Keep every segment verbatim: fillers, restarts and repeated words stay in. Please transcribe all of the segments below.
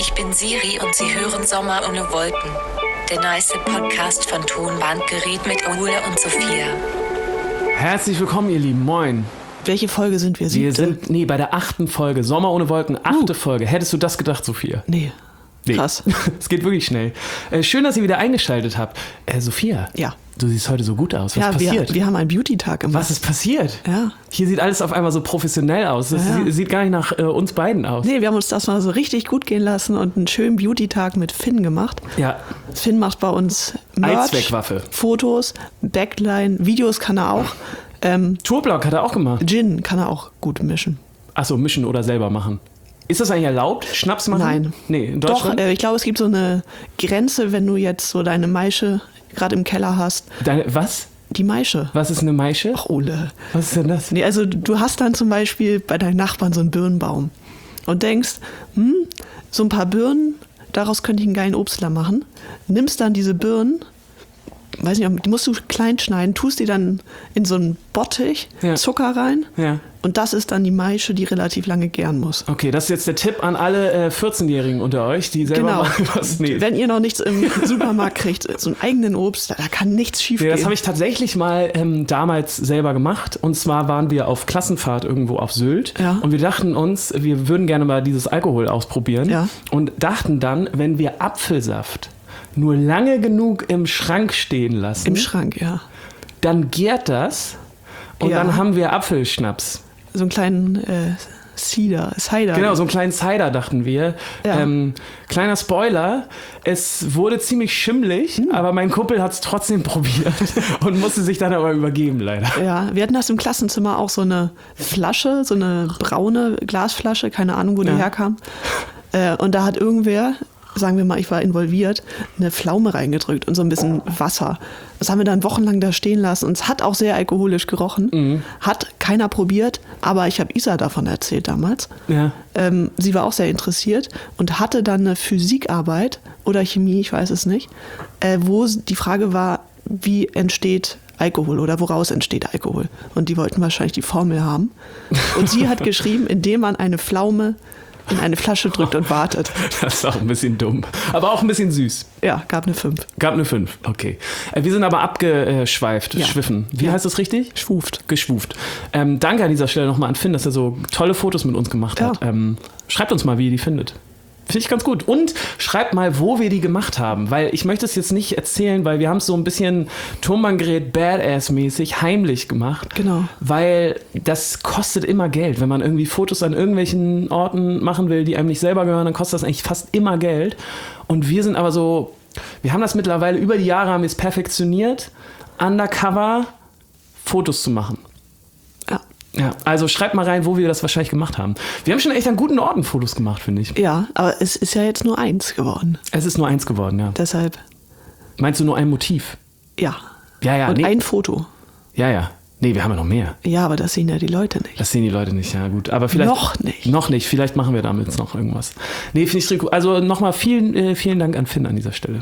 Ich bin Siri und Sie hören Sommer ohne Wolken. Der nice Podcast von Tonbandgerät mit Ole und Sophia. Herzlich willkommen, ihr Lieben. Moin. Welche Folge sind wir? Siebte? Wir sind, nee, bei der achten Folge. Sommer ohne Wolken, achte uh. Folge. Hättest du das gedacht, Sophia? Nee. Nee. Krass. Es geht wirklich schnell. Äh, schön, dass ihr wieder eingeschaltet habt. Äh, Sophia. Ja. Du siehst heute so gut aus. Was ja, passiert? Wir, wir haben einen Beauty-Tag gemacht. Was ist passiert? Ja. Hier sieht alles auf einmal so professionell aus. Das ja. sieht, sieht gar nicht nach äh, uns beiden aus. Nee, wir haben uns das mal so richtig gut gehen lassen und einen schönen Beauty-Tag mit Finn gemacht. Ja. Finn macht bei uns Merch, Allzweckwaffe. Fotos, Backline, Videos kann er auch. Ähm, Tourblock hat er auch gemacht. Gin kann er auch gut mischen. Achso, mischen oder selber machen. Ist das eigentlich erlaubt? Schnaps machen? Nein. Nee, in Deutschland? Doch, äh, ich glaube, es gibt so eine Grenze, wenn du jetzt so deine Maische gerade im Keller hast. Deine, was? Die Maische. Was ist eine Maische? Ach, Ole. Was ist denn das? Nee, also du hast dann zum Beispiel bei deinen Nachbarn so einen Birnenbaum und denkst, hm, so ein paar Birnen, daraus könnte ich einen geilen Obstler machen. Nimmst dann diese Birnen, weiß nicht, die musst du klein schneiden, tust die dann in so einen Bottich, ja. Zucker rein. Ja. Und das ist dann die Maische, die relativ lange gären muss. Okay, das ist jetzt der Tipp an alle äh, vierzehnjährigen unter euch, die selber genau. mal was nehmen. Wenn ihr noch nichts im Supermarkt kriegt, so einen eigenen Obst, da kann nichts schief nee, gehen. Das habe ich tatsächlich mal ähm, damals selber gemacht. Und zwar waren wir auf Klassenfahrt irgendwo auf Sylt. Ja. Und wir dachten uns, wir würden gerne mal dieses Alkohol ausprobieren. Ja. Und dachten dann, wenn wir Apfelsaft nur lange genug im Schrank stehen lassen. Im Schrank, ja. Dann gärt das und ja. dann haben wir Apfelschnaps. So einen kleinen äh, Cider, Cider. Genau, so einen kleinen Cider dachten wir. Ja. Ähm, kleiner Spoiler, es wurde ziemlich schimmlig, mhm. aber mein Kumpel hat es trotzdem probiert und musste sich dann aber übergeben, leider. Ja, wir hatten das im Klassenzimmer auch so eine Flasche, so eine braune Glasflasche, keine Ahnung, wo die ja. herkam. Äh, und da hat irgendwer, sagen wir mal, ich war involviert, eine Pflaume reingedrückt und so ein bisschen Wasser. Das haben wir dann wochenlang da stehen lassen und es hat auch sehr alkoholisch gerochen. Mhm. Hat keiner probiert, aber ich habe Isa davon erzählt damals. Ja. Ähm, sie war auch sehr interessiert und hatte dann eine Physikarbeit oder Chemie, ich weiß es nicht, äh, wo die Frage war, wie entsteht Alkohol oder woraus entsteht Alkohol? Und die wollten wahrscheinlich die Formel haben. Und sie hat geschrieben, indem man eine Pflaume in eine Flasche drückt und wartet. Das ist auch ein bisschen dumm. Aber auch ein bisschen süß. Ja, gab eine fünf. Gab eine fünf, okay. Äh, wir sind aber abgeschweift, ja. schwiffen. Wie ja. heißt das richtig? Schwuft. Geschwuft. Ähm, danke an dieser Stelle nochmal an Finn, dass er so tolle Fotos mit uns gemacht ja. hat. Ähm, schreibt uns mal, wie ihr die findet. Finde ich ganz gut. Und schreibt mal, wo wir die gemacht haben. Weil ich möchte es jetzt nicht erzählen, weil wir haben es so ein bisschen Tonbandgerät Badass-mäßig heimlich gemacht. Genau. Weil das kostet immer Geld. Wenn man irgendwie Fotos an irgendwelchen Orten machen will, die einem nicht selber gehören, dann kostet das eigentlich fast immer Geld. Und wir sind aber so, wir haben das mittlerweile, über die Jahre haben wir es perfektioniert, undercover Fotos zu machen. Ja. Ja, also schreibt mal rein, wo wir das wahrscheinlich gemacht haben. Wir haben schon echt an guten Orten Fotos gemacht, finde ich. Ja, aber es ist ja jetzt nur eins geworden. Es ist nur eins geworden, ja. Deshalb. Meinst du nur ein Motiv? Ja. Ja, ja. Und nee. ein Foto. Ja, ja. Nee, wir haben ja noch mehr. Ja, aber das sehen ja die Leute nicht. Das sehen die Leute nicht, ja gut. Aber vielleicht, noch nicht. Noch nicht. Vielleicht machen wir damit jetzt noch irgendwas. Nee, finde ich richtig gut. Also nochmal vielen, äh, vielen Dank an Finn an dieser Stelle.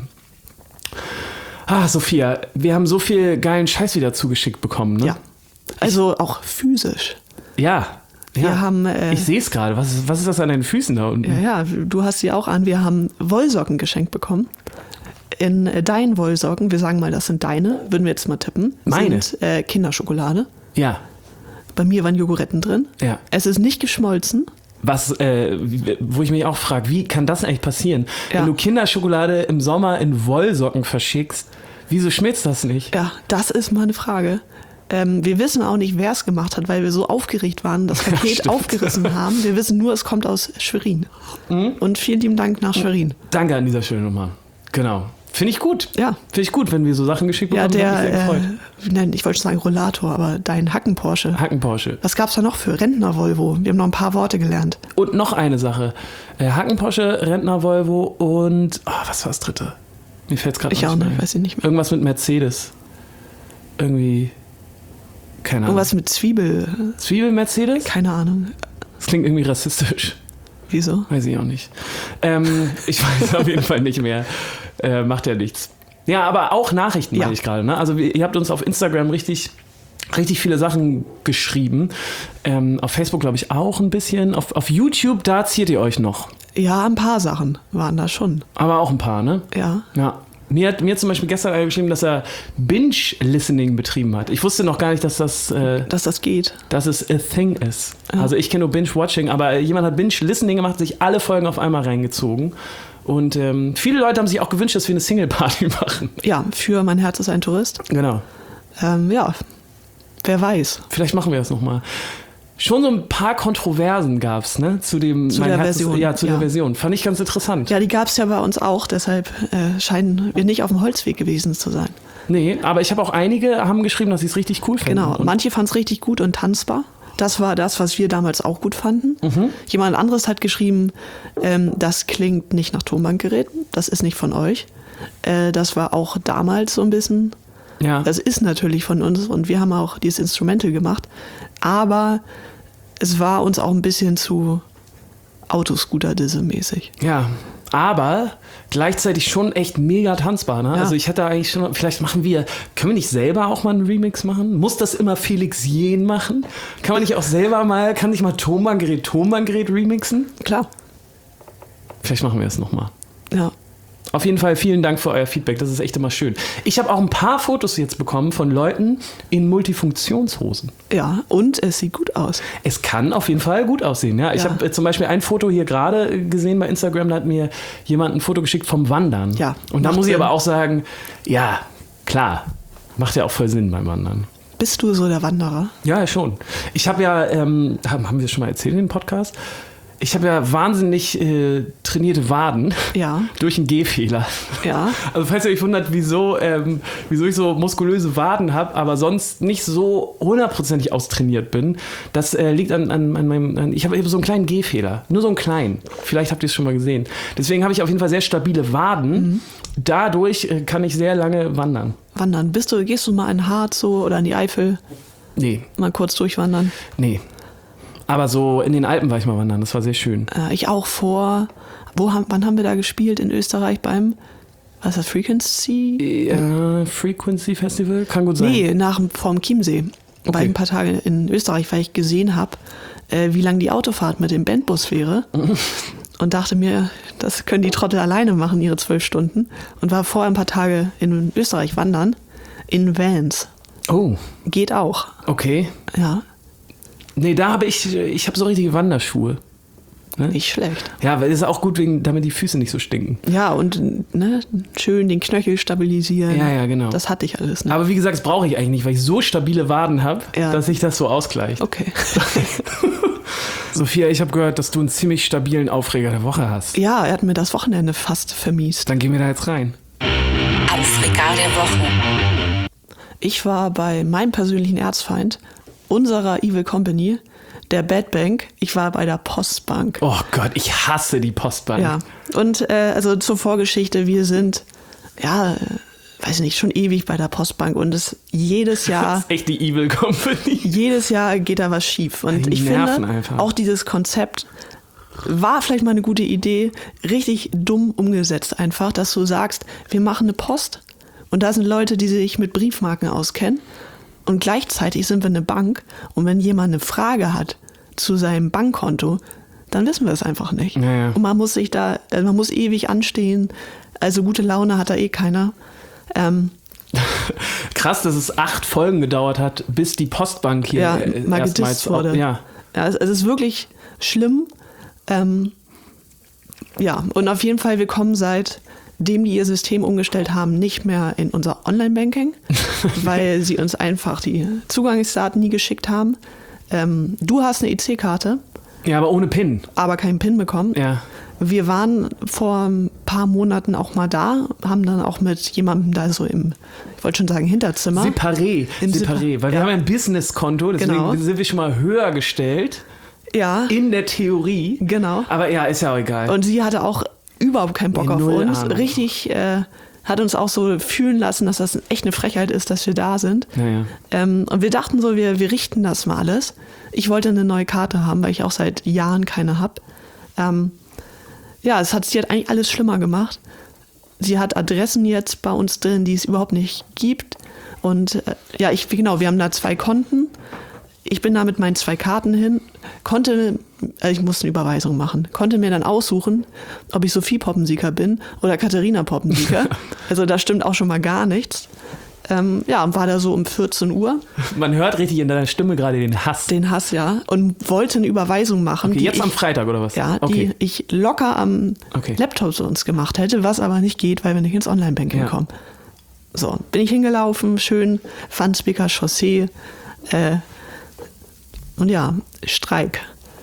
Ah, Sophia, wir haben so viel geilen Scheiß wieder zugeschickt bekommen, ne? Ja. Also auch physisch. Ja. Wir ja. haben, äh, ich sehe es gerade. Was ist, was ist das an deinen Füßen da unten? Ja, ja, du hast sie auch an. Wir haben Wollsocken geschenkt bekommen. In äh, deinen Wollsocken, wir sagen mal, das sind deine, würden wir jetzt mal tippen. Meine? Sind äh, Kinderschokolade. Ja. Bei mir waren Joghurtten drin. Ja. Es ist nicht geschmolzen. Was, äh, wo ich mich auch frage, wie kann das eigentlich passieren? Ja. Wenn du Kinderschokolade im Sommer in Wollsocken verschickst, wieso schmilzt das nicht? Ja, das ist mal eine Frage. Ähm, wir wissen auch nicht, wer es gemacht hat, weil wir so aufgeregt waren, das Paket ja, aufgerissen haben. Wir wissen nur, es kommt aus Schwerin. Mhm. Und vielen lieben Dank nach Schwerin. Danke an dieser Stelle nochmal. Genau. Finde ich gut. Ja. Finde ich gut, wenn wir so Sachen geschickt bekommen. Ja, der, hat mich sehr gefreut. Äh, nein, ich wollte sagen Rollator, aber dein Hacken-Porsche. Hacken-Porsche. Was gab's da noch für? Rentner-Volvo. Wir haben noch ein paar Worte gelernt. Und noch eine Sache. Äh, Hacken-Porsche, Rentner-Volvo und, oh, was war das dritte? Mir fällt es gerade nicht Ich auch mehr. nicht, weiß ich nicht mehr. Irgendwas mit Mercedes. Irgendwie, keine Ahnung. Irgendwas mit Zwiebel. Zwiebel-Mercedes? Keine Ahnung. Das klingt irgendwie rassistisch. Wieso? Weiß ich auch nicht. Ähm, ich weiß auf jeden Fall nicht mehr. Äh, macht ja nichts. Ja, aber auch Nachrichten, ja. meine ich gerade. Ne? Also ihr habt uns auf Instagram richtig, richtig viele Sachen geschrieben. Ähm, auf Facebook, glaube ich, auch ein bisschen. Auf, auf YouTube, da ziert ihr euch noch. Ja, ein paar Sachen waren da schon. Aber auch ein paar, ne? Ja. Ja. Mir hat mir zum Beispiel gestern einer geschrieben, dass er Binge-Listening betrieben hat. Ich wusste noch gar nicht, dass das, äh, Dass das geht. dass es a thing ist. Ja. Also ich kenne nur Binge-Watching, aber jemand hat Binge-Listening gemacht, sich alle Folgen auf einmal reingezogen. Und ähm, viele Leute haben sich auch gewünscht, dass wir eine Single-Party machen. Ja, für Mein Herz ist ein Tourist. Genau. Ähm, ja, wer weiß. Vielleicht machen wir das nochmal. Schon so ein paar Kontroversen gab es, ne? Zu dem Zu mein der Herz Version, Ist, ja, zu ja. der Version. Fand ich ganz interessant. Ja, die gab es ja bei uns auch, deshalb äh, scheinen wir nicht auf dem Holzweg gewesen zu sein. Nee, aber ich habe auch einige haben geschrieben, dass sie es richtig cool finden. Genau, Und manche fanden es richtig gut und tanzbar. Das war das, was wir damals auch gut fanden. Mhm. Jemand anderes hat geschrieben, ähm, das klingt nicht nach Tonbandgerät, das ist nicht von euch. Äh, das war auch damals so ein bisschen, ja. das ist natürlich von uns und wir haben auch dieses Instrumental gemacht. Aber es war uns auch ein bisschen zu Autoscooter-Disse-mäßig. Ja, aber gleichzeitig schon echt mega tanzbar. Ne? Ja. Also ich hätte eigentlich schon, vielleicht machen wir, können wir nicht selber auch mal einen Remix machen? Muss das immer Felix Jähn machen? Kann man nicht auch selber mal, kann nicht mal Tonbandgerät Tonbandgerät remixen? Klar, Vielleicht machen wir es nochmal. ja. Auf jeden Fall vielen Dank für euer Feedback, das ist echt immer schön. Ich habe auch ein paar Fotos jetzt bekommen von Leuten in Multifunktionshosen. Ja, und es sieht gut aus. Es kann auf jeden Fall gut aussehen. Ja? Ich Ja. habe zum Beispiel ein Foto hier gerade gesehen bei Instagram, da hat mir jemand ein Foto geschickt vom Wandern. Ja, Und da macht muss ich Sinn. aber auch sagen, ja, klar, macht ja auch voll Sinn beim Wandern. Bist du so der Wanderer? Ja, schon. Ich habe ja, ähm, haben, haben wir das schon mal erzählt in dem Podcast? Ich habe ja wahnsinnig äh, trainierte Waden Ja. durch einen Gehfehler. Ja. Also falls ihr euch wundert, wieso, ähm, wieso ich so muskulöse Waden habe, aber sonst nicht so hundertprozentig austrainiert bin, das äh, liegt an, an, an meinem, an, ich habe eben so einen kleinen Gehfehler, nur so einen kleinen. Vielleicht habt ihr es schon mal gesehen. Deswegen habe ich auf jeden Fall sehr stabile Waden. Mhm. Dadurch äh, kann ich sehr lange wandern. Wandern. Bist du, gehst du mal in Harz so oder in die Eifel? Nee, Mal kurz durchwandern? nee. Aber so in den Alpen war ich mal wandern, das war sehr schön. Äh, ich auch vor, wo haben, wann haben wir da gespielt? In Österreich beim, was ist das, Frequency? Äh, Frequency Festival? Kann gut sein. Nee, nach, vorm Chiemsee. Okay. War ich ein paar Tage in Österreich, weil ich gesehen habe, äh, wie lang die Autofahrt mit dem Bandbus wäre. Und dachte mir, das können die Trottel alleine machen, ihre zwölf Stunden. Und war vorher ein paar Tage in Österreich wandern, in Vans. Oh, Geht auch, okay. ja, Nee, da habe ich, ich habe so richtige Wanderschuhe. Ne? nicht schlecht. Ja, weil es ist auch gut, wegen, damit die Füße nicht so stinken. Ja, und ne, schön den Knöchel stabilisieren. Ja, ja, genau. Das hatte ich alles. Ne? Aber wie gesagt, das brauche ich eigentlich nicht, weil ich so stabile Waden habe, Ja. dass sich das so ausgleicht. Okay. Sophia, ich habe gehört, dass du einen ziemlich stabilen Aufreger der Woche hast. Ja, er hat mir das Wochenende fast vermiest. Dann gehen wir da jetzt rein. Aufreger der Woche. Ich war bei meinem persönlichen Erzfeind, unserer Evil Company, der Bad Bank. Ich war bei der Postbank. Oh Gott, ich hasse die Postbank. Ja, und äh, also zur Vorgeschichte, wir sind, ja, äh, weiß nicht, schon ewig bei der Postbank und es jedes Das Jahr, ist echt die Evil Company. jedes Jahr geht da was schief. Und Die ich nerven finde, einfach. auch dieses Konzept war vielleicht mal eine gute Idee, richtig dumm umgesetzt einfach, dass du sagst, wir machen eine Post und da sind Leute, die sich mit Briefmarken auskennen und gleichzeitig sind wir eine Bank und wenn jemand eine Frage hat zu seinem Bankkonto, dann wissen wir es einfach nicht. Ja, ja. Und man muss sich da, also man muss ewig anstehen, also gute Laune hat da eh keiner. Ähm, Krass, dass es acht Folgen gedauert hat, bis die Postbank hier ja, äh, mal erstmals gedisst wurde. Ja. Ja, es, es ist wirklich schlimm. Ähm, ja, und auf jeden Fall, wir kommen seitdem die ihr System umgestellt haben, nicht mehr in unser Online-Banking, weil sie uns einfach die Zugangsdaten nie geschickt haben. Ähm, du hast eine E C-Karte, Ja, aber ohne PIN. aber keinen PIN bekommen. Ja. Wir waren vor ein paar Monaten auch mal da, haben dann auch mit jemandem da so im, ich wollte schon sagen, Hinterzimmer. Separé. Im Separé. Separ- Weil wir ja. haben ja ein Business-Konto, deswegen Genau. sind wir schon mal höher gestellt. Ja, In der Theorie. genau. Aber ja, ist ja auch egal. Und sie hatte auch überhaupt keinen Bock Nee, auf null uns. Ahnung. Richtig, äh, hat uns auch so fühlen lassen, dass das echt eine Frechheit ist, dass wir da sind. Naja. Ähm, und wir dachten so, wir, wir richten das mal alles. Ich wollte eine neue Karte haben, weil ich auch seit Jahren keine habe. Ähm, ja, es hat, sie hat eigentlich alles schlimmer gemacht. Sie hat Adressen jetzt bei uns drin, die es überhaupt nicht gibt. Und äh, ja, ich, genau, wir haben da zwei Konten. Ich bin da mit meinen zwei Karten hin, konnte äh, ich musste eine Überweisung machen. Konnte mir dann aussuchen, ob ich Sophie Poppensieger bin oder Katharina Poppensieger. Also da stimmt auch schon mal gar nichts. Ähm, ja, und war da so um vierzehn Uhr. Man hört richtig in deiner Stimme gerade den Hass. Den Hass, ja. Und wollte eine Überweisung machen. Okay, die jetzt ich, am Freitag oder was? Ja, okay. die ich locker am Okay. Laptop sonst gemacht hätte, was aber nicht geht, weil wir nicht ins Online-Banking Ja. kommen. So, bin ich hingelaufen, schön, Wandsbeker Chaussee. Äh, und ja, Streik.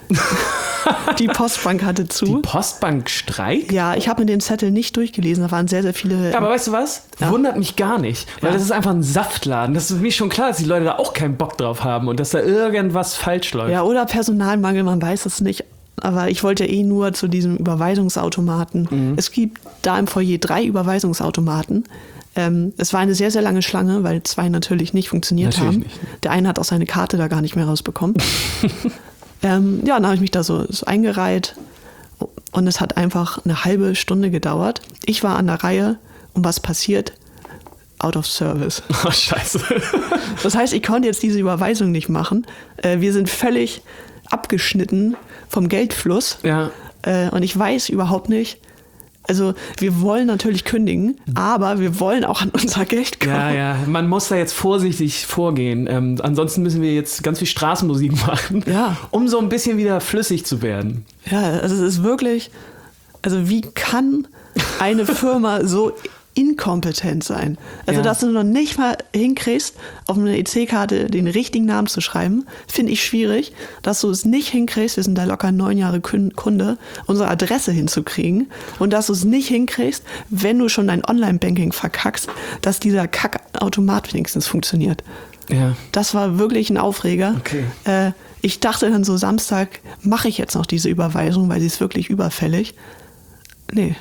Die Postbank hatte zu. Die Postbank streikt? Ja, ich habe mir den Zettel nicht durchgelesen. Da waren sehr, sehr viele. Ja, aber weißt du was? Ja. Wundert mich gar nicht. Weil Ja. das ist einfach ein Saftladen. Das ist für mich schon klar, dass die Leute da auch keinen Bock drauf haben und dass da irgendwas falsch läuft. Ja, oder Personalmangel, man weiß es nicht. Aber ich wollte eh nur zu diesem Überweisungsautomaten. Mhm. Es gibt da im Foyer drei Überweisungsautomaten. Ähm, es war eine sehr, sehr lange Schlange, weil zwei natürlich nicht funktioniert Natürlich haben. nicht. Der eine hat auch seine Karte da gar nicht mehr rausbekommen. ähm, ja, dann habe ich mich da so, so eingereiht und es hat einfach eine halbe Stunde gedauert. Ich war an der Reihe und was passiert? Out of service. Oh, scheiße. Das heißt, ich konnte jetzt diese Überweisung nicht machen. Äh, wir sind völlig abgeschnitten vom Geldfluss. Ja. Äh, und ich weiß überhaupt nicht, also wir wollen natürlich kündigen, aber wir wollen auch an unser Geld kommen. Ja, ja, man muss da jetzt vorsichtig vorgehen. Ähm, ansonsten müssen wir jetzt ganz viel Straßenmusik machen, Ja. um so ein bisschen wieder flüssig zu werden. Ja, also es ist wirklich, also wie kann eine Firma so inkompetent sein? Also Ja. dass du noch nicht mal hinkriegst, auf eine E C-Karte den richtigen Namen zu schreiben, finde ich schwierig. Dass du es nicht hinkriegst, wir sind da locker neun Jahre Kun- Kunde, unsere Adresse hinzukriegen und dass du es nicht hinkriegst, wenn du schon dein Online-Banking verkackst, dass dieser Kackautomat wenigstens funktioniert. Ja. Das war wirklich ein Aufreger. Okay. Äh, ich dachte dann so, Samstag mache ich jetzt noch diese Überweisung, weil sie ist wirklich überfällig. Nee.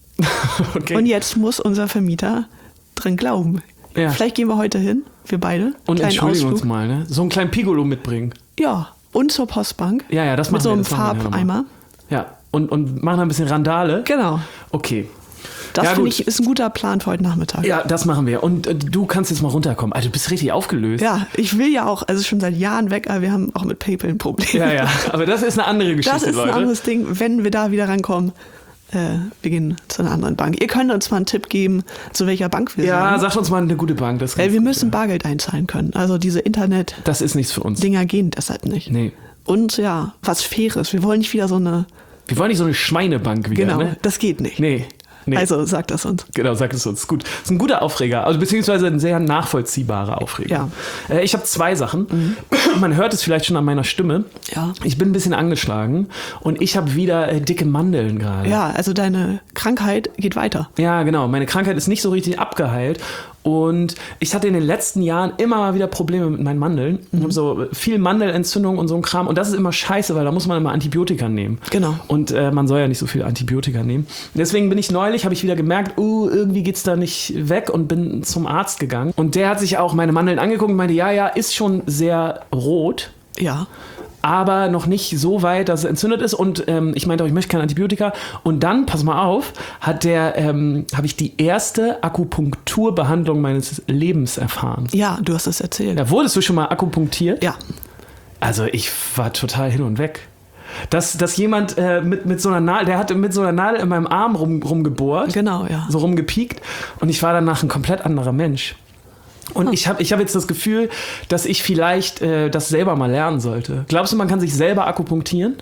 Okay. Und jetzt muss unser Vermieter drin glauben. Ja. Vielleicht gehen wir heute hin, wir beide. Und Kleinen entschuldigen Ausflug. uns mal, ne? So einen kleinen Pigolo mitbringen. Ja, und zur Postbank. Ja, ja, das Mit machen so wir, einem das machen wir Farbeimer. nochmal. Ja, und, und machen ein bisschen Randale. Genau. Okay. Das Ja, finde gut. ich ist ein guter Plan für heute Nachmittag. Ja, das machen wir. Und äh, du kannst jetzt mal runterkommen. Also du bist richtig aufgelöst. Ja, ich will ja auch, also schon seit Jahren weg, aber wir haben auch mit PayPal ein Problem. Ja, ja. Aber das ist eine andere Geschichte, Das ist ein Leute. anderes Ding, wenn wir da wieder rankommen. Äh, wir gehen zu einer anderen Bank. Ihr könnt uns mal einen Tipp geben, zu welcher Bank wir Ja, sind. sag uns mal eine gute Bank. Das, ist Weil ganz wir gut, müssen ja. Bargeld einzahlen können. Also diese Internet-Dinger Das ist nichts für uns. gehen deshalb nicht. Nee. Und ja, was Faires. Wir wollen nicht wieder so eine... Wir wollen nicht so eine Schweinebank wieder, Genau, ne? das geht nicht. Nee. Nee. Also sagt das uns. Genau, sag es uns. Gut. Das ist ein guter Aufreger, also beziehungsweise ein sehr nachvollziehbarer Aufreger. Ja. Äh, ich habe zwei Sachen. Man hört es vielleicht schon an meiner Stimme. Ja. Ich bin ein bisschen angeschlagen und ich habe wieder äh, dicke Mandeln gerade. Ja, also deine Krankheit geht weiter. Ja, genau. Meine Krankheit ist nicht so richtig abgeheilt. Und ich hatte in den letzten Jahren immer mal wieder Probleme mit meinen Mandeln. Ich habe so viel Mandelentzündung und so ein Kram. Und das ist immer scheiße, weil da muss man immer Antibiotika nehmen. Genau. Und äh, man soll ja nicht so viel Antibiotika nehmen. Deswegen bin ich neulich, habe ich wieder gemerkt, uh, irgendwie geht's da nicht weg und bin zum Arzt gegangen. Und der hat sich auch meine Mandeln angeguckt und meinte, ja, ja, ist schon sehr rot. Ja. Aber noch nicht so weit, dass es entzündet ist. Und ähm, ich meinte auch, ich möchte kein Antibiotika. Und dann, pass mal auf, hat der, ähm, habe ich die erste Akupunkturbehandlung meines Lebens erfahren. Ja, du hast es erzählt. Ja, wurdest du schon mal akupunktiert? Ja. Also ich war total hin und weg. Dass, dass jemand äh, mit, mit so einer Nadel, der hatte mit so einer Nadel in meinem Arm rum, rumgebohrt, Genau, ja. so rumgepiekt. Und ich war danach ein komplett anderer Mensch. Und Ah. ich habe ich hab jetzt das Gefühl, dass ich vielleicht äh, das selber mal lernen sollte. Glaubst du, man kann sich selber akupunktieren?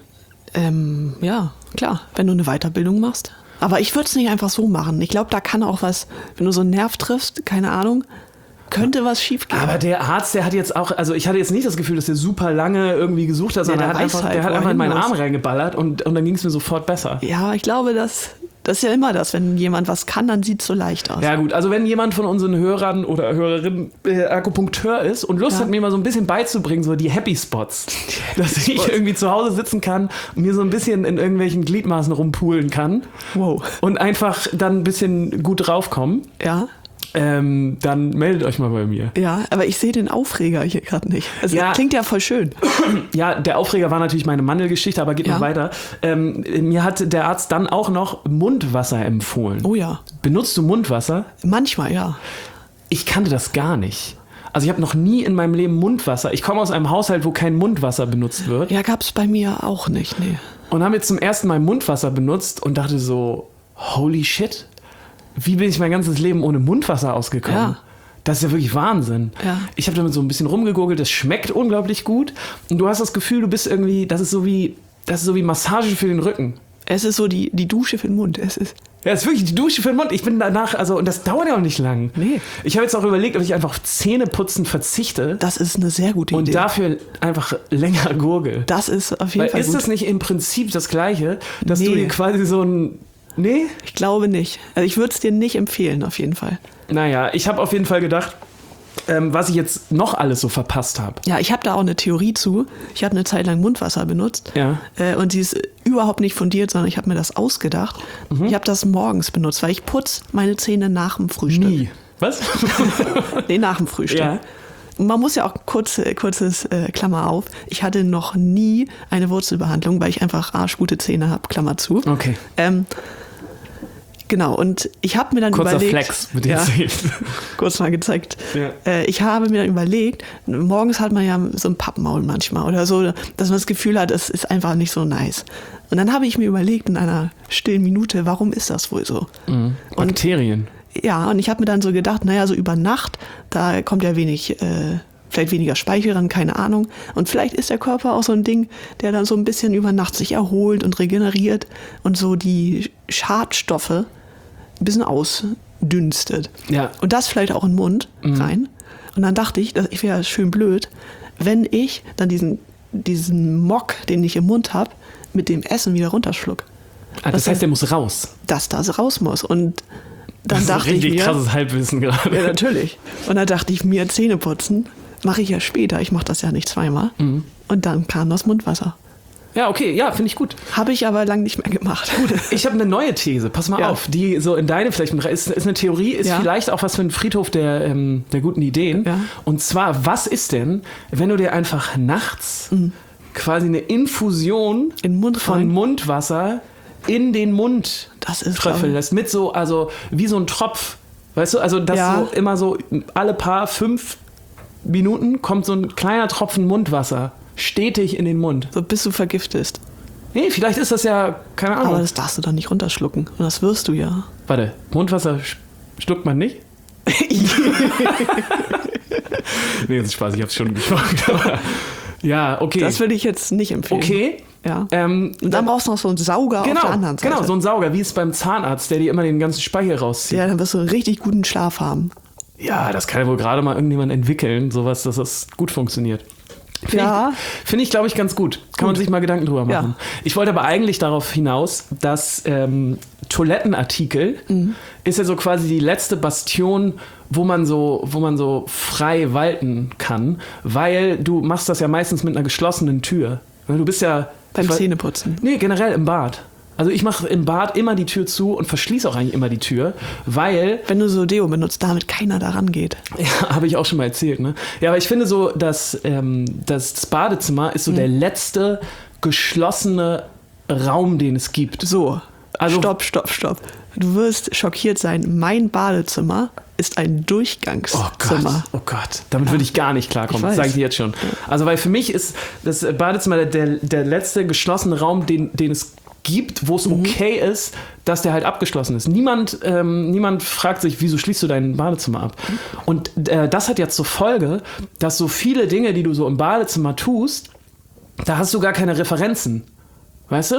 Ähm, ja, klar, wenn du eine Weiterbildung machst. Aber ich würde es nicht einfach so machen. Ich glaube, da kann auch was, wenn du so einen Nerv triffst, keine Ahnung, könnte was schief gehen. Aber der Arzt, der hat jetzt auch, also ich hatte jetzt nicht das Gefühl, dass der super lange irgendwie gesucht hat, sondern der der hat weiß einfach, halt, der hat wo er einfach in meinen hin muss. Arm reingeballert und, und dann ging es mir sofort besser. Ja, ich glaube, das, das ist ja immer das. Wenn jemand was kann, dann sieht es so leicht aus. Ja gut, also wenn jemand von unseren Hörern oder Hörerinnen äh, Akupunkteur ist und Lust Ja. hat, mir mal so ein bisschen beizubringen, so die Happy Spots, dass ich Spots. irgendwie zu Hause sitzen kann und mir so ein bisschen in irgendwelchen Gliedmaßen rumpulen kann Wow. und einfach dann ein bisschen gut draufkommen, Ja, ähm, dann meldet euch mal bei mir. ja, aber ich sehe den Aufreger hier gerade nicht. Also Ja. das klingt ja voll schön. Ja, der Aufreger war natürlich meine Mandelgeschichte, aber geht Ja. noch weiter. Ähm, mir hat der Arzt dann auch noch Mundwasser empfohlen. Oh ja, Benutzt du Mundwasser? manchmal ja. Ich kannte das gar nicht. Also ich habe noch nie in meinem Leben Mundwasser. Ich komme aus einem Haushalt, wo kein Mundwasser benutzt wird. Ja, gab's bei mir auch nicht, nee. Und haben jetzt zum ersten Mal Mundwasser benutzt und dachte so, holy shit, wie bin ich mein ganzes Leben ohne Mundwasser ausgekommen? Ja. Das ist ja wirklich Wahnsinn. Ja. Ich habe damit so ein bisschen rumgegoogelt, das schmeckt unglaublich gut. Und du hast das Gefühl, du bist irgendwie, das ist so wie, das ist so wie Massage für den Rücken. Es ist so die, die Dusche für den Mund. Es ist Ja, es ist wirklich die Dusche für den Mund. Ich bin danach, also, und das dauert ja auch nicht lang. Nee. Ich habe jetzt auch überlegt, ob ich einfach auf Zähneputzen verzichte Das ist eine sehr gute und Idee. dafür einfach länger gurgel. Das ist auf jeden Weil Fall ist gut. das nicht im Prinzip das Gleiche, dass du Nee. dir quasi so ein... Nee? Ich glaube nicht. Also ich würde es dir nicht empfehlen, auf jeden Fall. Naja, ich habe auf jeden Fall gedacht, ähm, was ich jetzt noch alles so verpasst habe. Ja, ich habe da auch eine Theorie zu. Ich habe eine Zeit lang Mundwasser benutzt. Ja. Äh, und sie ist überhaupt nicht fundiert, sondern ich habe mir das ausgedacht. Mhm. Ich habe das morgens benutzt, weil ich putze meine Zähne nach dem Frühstück. Nie. Was? Nee, nach dem Frühstück. Ja. Man muss ja auch kurz, äh, kurzes äh, Klammer auf. Ich hatte noch nie eine Wurzelbehandlung, weil ich einfach arschgute Zähne habe, Klammer zu. Okay. Ähm, genau, und ich habe mir dann Kurzer überlegt... Flex mit den ja, Zähnen. kurz mal gezeigt. Ja. Äh, ich habe mir dann überlegt, morgens hat man ja so ein Pappmaul manchmal oder so, dass man das Gefühl hat, es ist einfach nicht so nice. Und dann habe ich mir überlegt in einer stillen Minute, warum ist das wohl so? Mhm. Bakterien. Ja, und ich habe mir dann so gedacht, naja, so über Nacht, da kommt ja wenig, äh, vielleicht weniger Speichel ran, keine Ahnung. Und vielleicht ist der Körper auch so ein Ding, der dann so ein bisschen über Nacht sich erholt und regeneriert und so die Schadstoffe ein bisschen ausdünstet. Ja. Und das vielleicht auch in den Mund rein. Und dann dachte ich, das wäre schön blöd, wenn ich dann diesen, diesen Mock, den ich im Mund habe, mit dem Essen wieder runterschluck. Ah, das heißt, der muss raus. Dass das raus muss. Und dann Das ist dachte richtig ich mir, krasses Halbwissen gerade. ja, natürlich. Und dann dachte ich mir, Zähne putzen mache ich ja später. Ich mache das ja nicht zweimal. Mhm. Und dann kam das Mundwasser. Ja, okay, ja, finde ich gut. Habe ich aber lang nicht mehr gemacht. Gut, ich habe eine neue These, pass mal Ja. auf, die so in deine vielleicht mit rein- ist, ist eine Theorie, ist Ja. vielleicht auch was für einen Friedhof der, ähm, der guten Ideen. Ja. Und zwar, was ist denn, wenn du dir einfach nachts quasi eine Infusion In den Mund von rein. Mundwasser in den Mund Das ist, tröpfeln glaub- lässt, mit so, also wie so ein Tropf, weißt du, also das Ja. so immer so alle paar fünf Minuten kommt so ein kleiner Tropfen Mundwasser stetig in den Mund. So bis du vergiftest. Nee, vielleicht ist das ja, keine Ahnung. Aber das darfst du dann nicht runterschlucken. Und das wirst du ja. Warte, Mundwasser sch- schluckt man nicht? Nee, das ist Spaß, ich hab's schon gefragt. aber- Ja, okay. Das würde ich jetzt nicht empfehlen. Okay. Ja. Ähm, Und dann brauchst du noch so einen Sauger genau, auf der anderen Seite. genau, so ein Sauger, wie es beim Zahnarzt, der dir immer den ganzen Speichel rauszieht. Ja, dann wirst du einen richtig guten Schlaf haben. Ja, das kann ja wohl gerade mal irgendjemand entwickeln, sowas, dass das gut funktioniert. Finde Ja. ich, finde ich glaube ich, ganz gut. Kann man sich mal Gedanken drüber machen. Ja. Ich wollte aber eigentlich darauf hinaus, dass ähm, Toilettenartikel Mhm. ist ja so quasi die letzte Bastion, wo man so, wo man so frei walten kann, weil du machst das ja meistens mit einer geschlossenen Tür. Du bist ja Beim ich weiß- Zähneputzen. Nee, generell im Bad. Also ich mache im Bad immer die Tür zu und verschließe auch eigentlich immer die Tür, weil Wenn du so Deo benutzt, damit keiner daran geht. ja, habe ich auch schon mal erzählt, ne? Ja, aber ich finde so, dass ähm, das Badezimmer ist so der letzte geschlossene Raum, den es gibt. So, Also- stopp, stopp, stopp. Du wirst schockiert sein. Mein Badezimmer ist ein Oh Durchgangszimmer. Gott, oh Gott, damit würde ich gar nicht klarkommen, Ich weiß. sage ich dir jetzt schon. Also weil für mich ist das Badezimmer der, der, der letzte geschlossene Raum, den, den es gibt, wo es okay ist, dass der halt abgeschlossen ist. Niemand, ähm, niemand fragt sich, wieso schließt du dein Badezimmer ab? Und äh, das hat jetzt zur Folge, dass so viele Dinge, die du so im Badezimmer tust, da hast du gar keine Referenzen. Weißt du?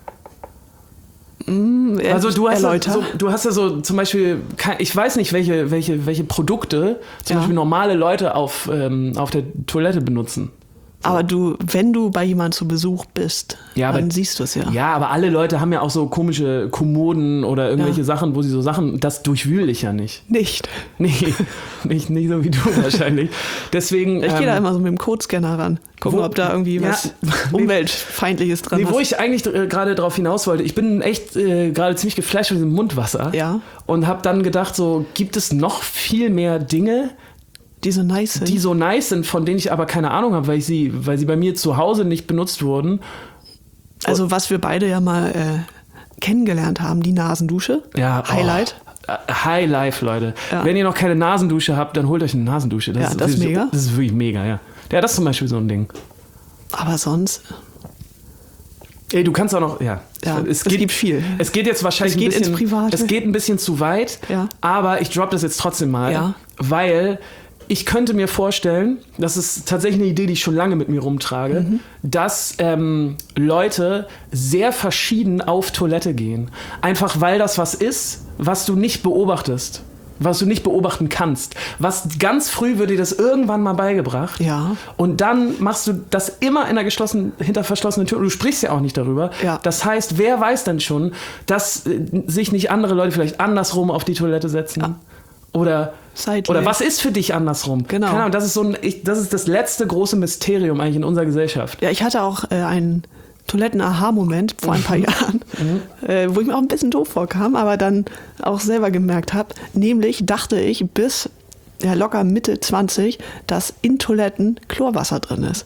Also du hast, ja, Erläuter. so, du hast ja so zum Beispiel, kein- ich weiß nicht, welche, welche, welche Produkte zum Ja. Beispiel normale Leute auf, ähm, auf der Toilette benutzen. Aber du, wenn du bei jemandem zu Besuch bist, Ja, dann aber- siehst du es ja. Ja, aber alle Leute haben ja auch so komische Kommoden oder irgendwelche Ja. Sachen, wo sie so Sachen, das durchwühle ich ja nicht. Nicht. Nee, nicht, nicht so wie du wahrscheinlich. Deswegen. Ich gehe ähm, da immer so mit dem Codescanner ran. Gucken, wo- ob da irgendwie Ja. was Umweltfeindliches dran Nee, wo ist. ich eigentlich äh, gerade drauf hinaus wollte, ich bin echt äh, gerade ziemlich geflasht von diesem Mundwasser. Ja. Und habe dann gedacht, so gibt es noch viel mehr Dinge, Diese nice sind. die so nice sind, von denen ich aber keine Ahnung habe, weil ich sie, weil sie bei mir zu Hause nicht benutzt wurden. Also was wir beide ja mal äh, kennengelernt haben, die Nasendusche. Ja, oh. Highlight. High Life, Leute. Ja. Wenn ihr noch keine Nasendusche habt, dann holt euch eine Nasendusche. Ja, das ist wirklich- mega. Das ist wirklich mega, ja. Ja, das ist zum Beispiel so ein Ding. Aber sonst, Ey, du kannst auch noch, ja. Ja, es gibt viel. Es geht jetzt wahrscheinlich Es geht ein bisschen, ins Private. Es geht ein bisschen zu weit, Ja. aber ich drop das jetzt trotzdem mal, Ja. weil ich könnte mir vorstellen, das ist tatsächlich eine Idee, die ich schon lange mit mir rumtrage, Mhm. dass ähm, Leute sehr verschieden auf Toilette gehen. Einfach weil das was ist, was du nicht beobachtest. Was du nicht beobachten kannst. Was ganz früh wird dir das irgendwann mal beigebracht. Ja. Und dann machst du das immer in einer geschlossenen, hinter verschlossenen Tür. Und du sprichst ja auch nicht darüber. Ja. Das heißt, wer weiß dann schon, dass äh, sich nicht andere Leute vielleicht andersrum auf die Toilette setzen? Ja. Oder, Sideways. oder was ist für dich andersrum? Genau. Keine Ahnung, das ist so ein, ich, das ist das letzte große Mysterium eigentlich in unserer Gesellschaft. Ja, ich hatte auch äh, einen Toiletten-Aha-Moment vor ein paar Jahren, äh, wo ich mir auch ein bisschen doof vorkam, aber dann auch selber gemerkt habe. Nämlich dachte ich bis ja, locker Mitte zwanzig, dass in Toiletten Chlorwasser drin ist.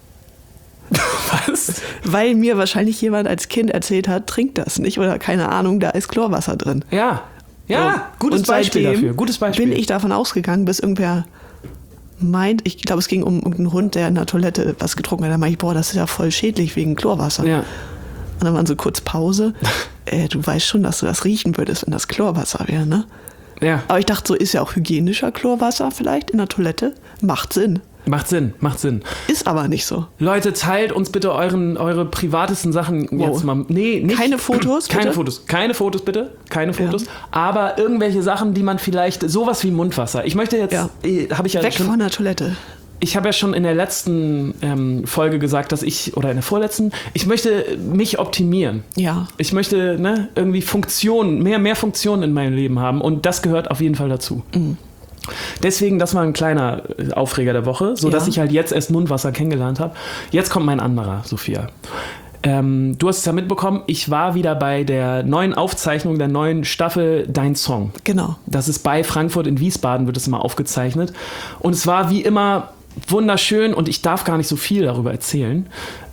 Was? Weil mir wahrscheinlich jemand als Kind erzählt hat, trink das nicht oder keine Ahnung, da ist Chlorwasser drin. Ja. Ja, So. gutes Und Beispiel seitdem dafür. Gutes Beispiel. Bin ich davon ausgegangen, bis irgendwer meint, ich glaube, es ging um irgendeinen Hund, der in der Toilette was getrunken hat. Da meinte ich, boah, das ist ja voll schädlich wegen Chlorwasser. Ja. Und dann waren so kurz Pause. äh, du weißt schon, dass du das riechen würdest, wenn das Chlorwasser wäre, ne? Ja. Aber ich dachte, so ist ja auch hygienischer Chlorwasser vielleicht in der Toilette. Macht Sinn. Macht Sinn, macht Sinn. Ist aber nicht so. Leute, teilt uns bitte euren, eure privatesten Sachen Wow. jetzt mal. Nee, nicht. Keine Fotos, Keine bitte? Fotos. Keine Fotos, bitte. Keine Fotos. Ja. Aber irgendwelche Sachen, die man vielleicht, sowas wie Mundwasser. Ich möchte jetzt, Ja. äh, habe ich ja Weg schon, von der Toilette. ich habe ja schon in der letzten ähm, Folge gesagt, dass ich, oder in der vorletzten, ich möchte mich optimieren. Ja. Ich möchte ne, irgendwie Funktionen, mehr, mehr Funktionen in meinem Leben haben und das gehört auf jeden Fall dazu. Mhm. Deswegen, das war ein kleiner äh, Aufreger der Woche, sodass Ja. ich halt jetzt erst Mundwasser kennengelernt habe. Jetzt kommt mein anderer, Sophia. Ähm, du hast es ja mitbekommen, ich war wieder bei der neuen Aufzeichnung der neuen Staffel Dein Song. Genau. Das ist bei Frankfurt in Wiesbaden, wird es immer aufgezeichnet. Und es war wie immer wunderschön und ich darf gar nicht so viel darüber erzählen,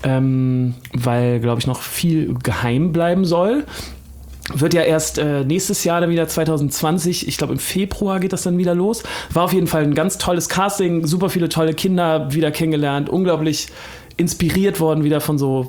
ähm, weil, glaube ich, noch viel geheim bleiben soll. Wird ja erst äh, nächstes Jahr dann wieder zwanzig zwanzig, ich glaube im Februar geht das dann wieder los. War auf jeden Fall ein ganz tolles Casting, super viele tolle Kinder wieder kennengelernt, unglaublich inspiriert worden wieder von so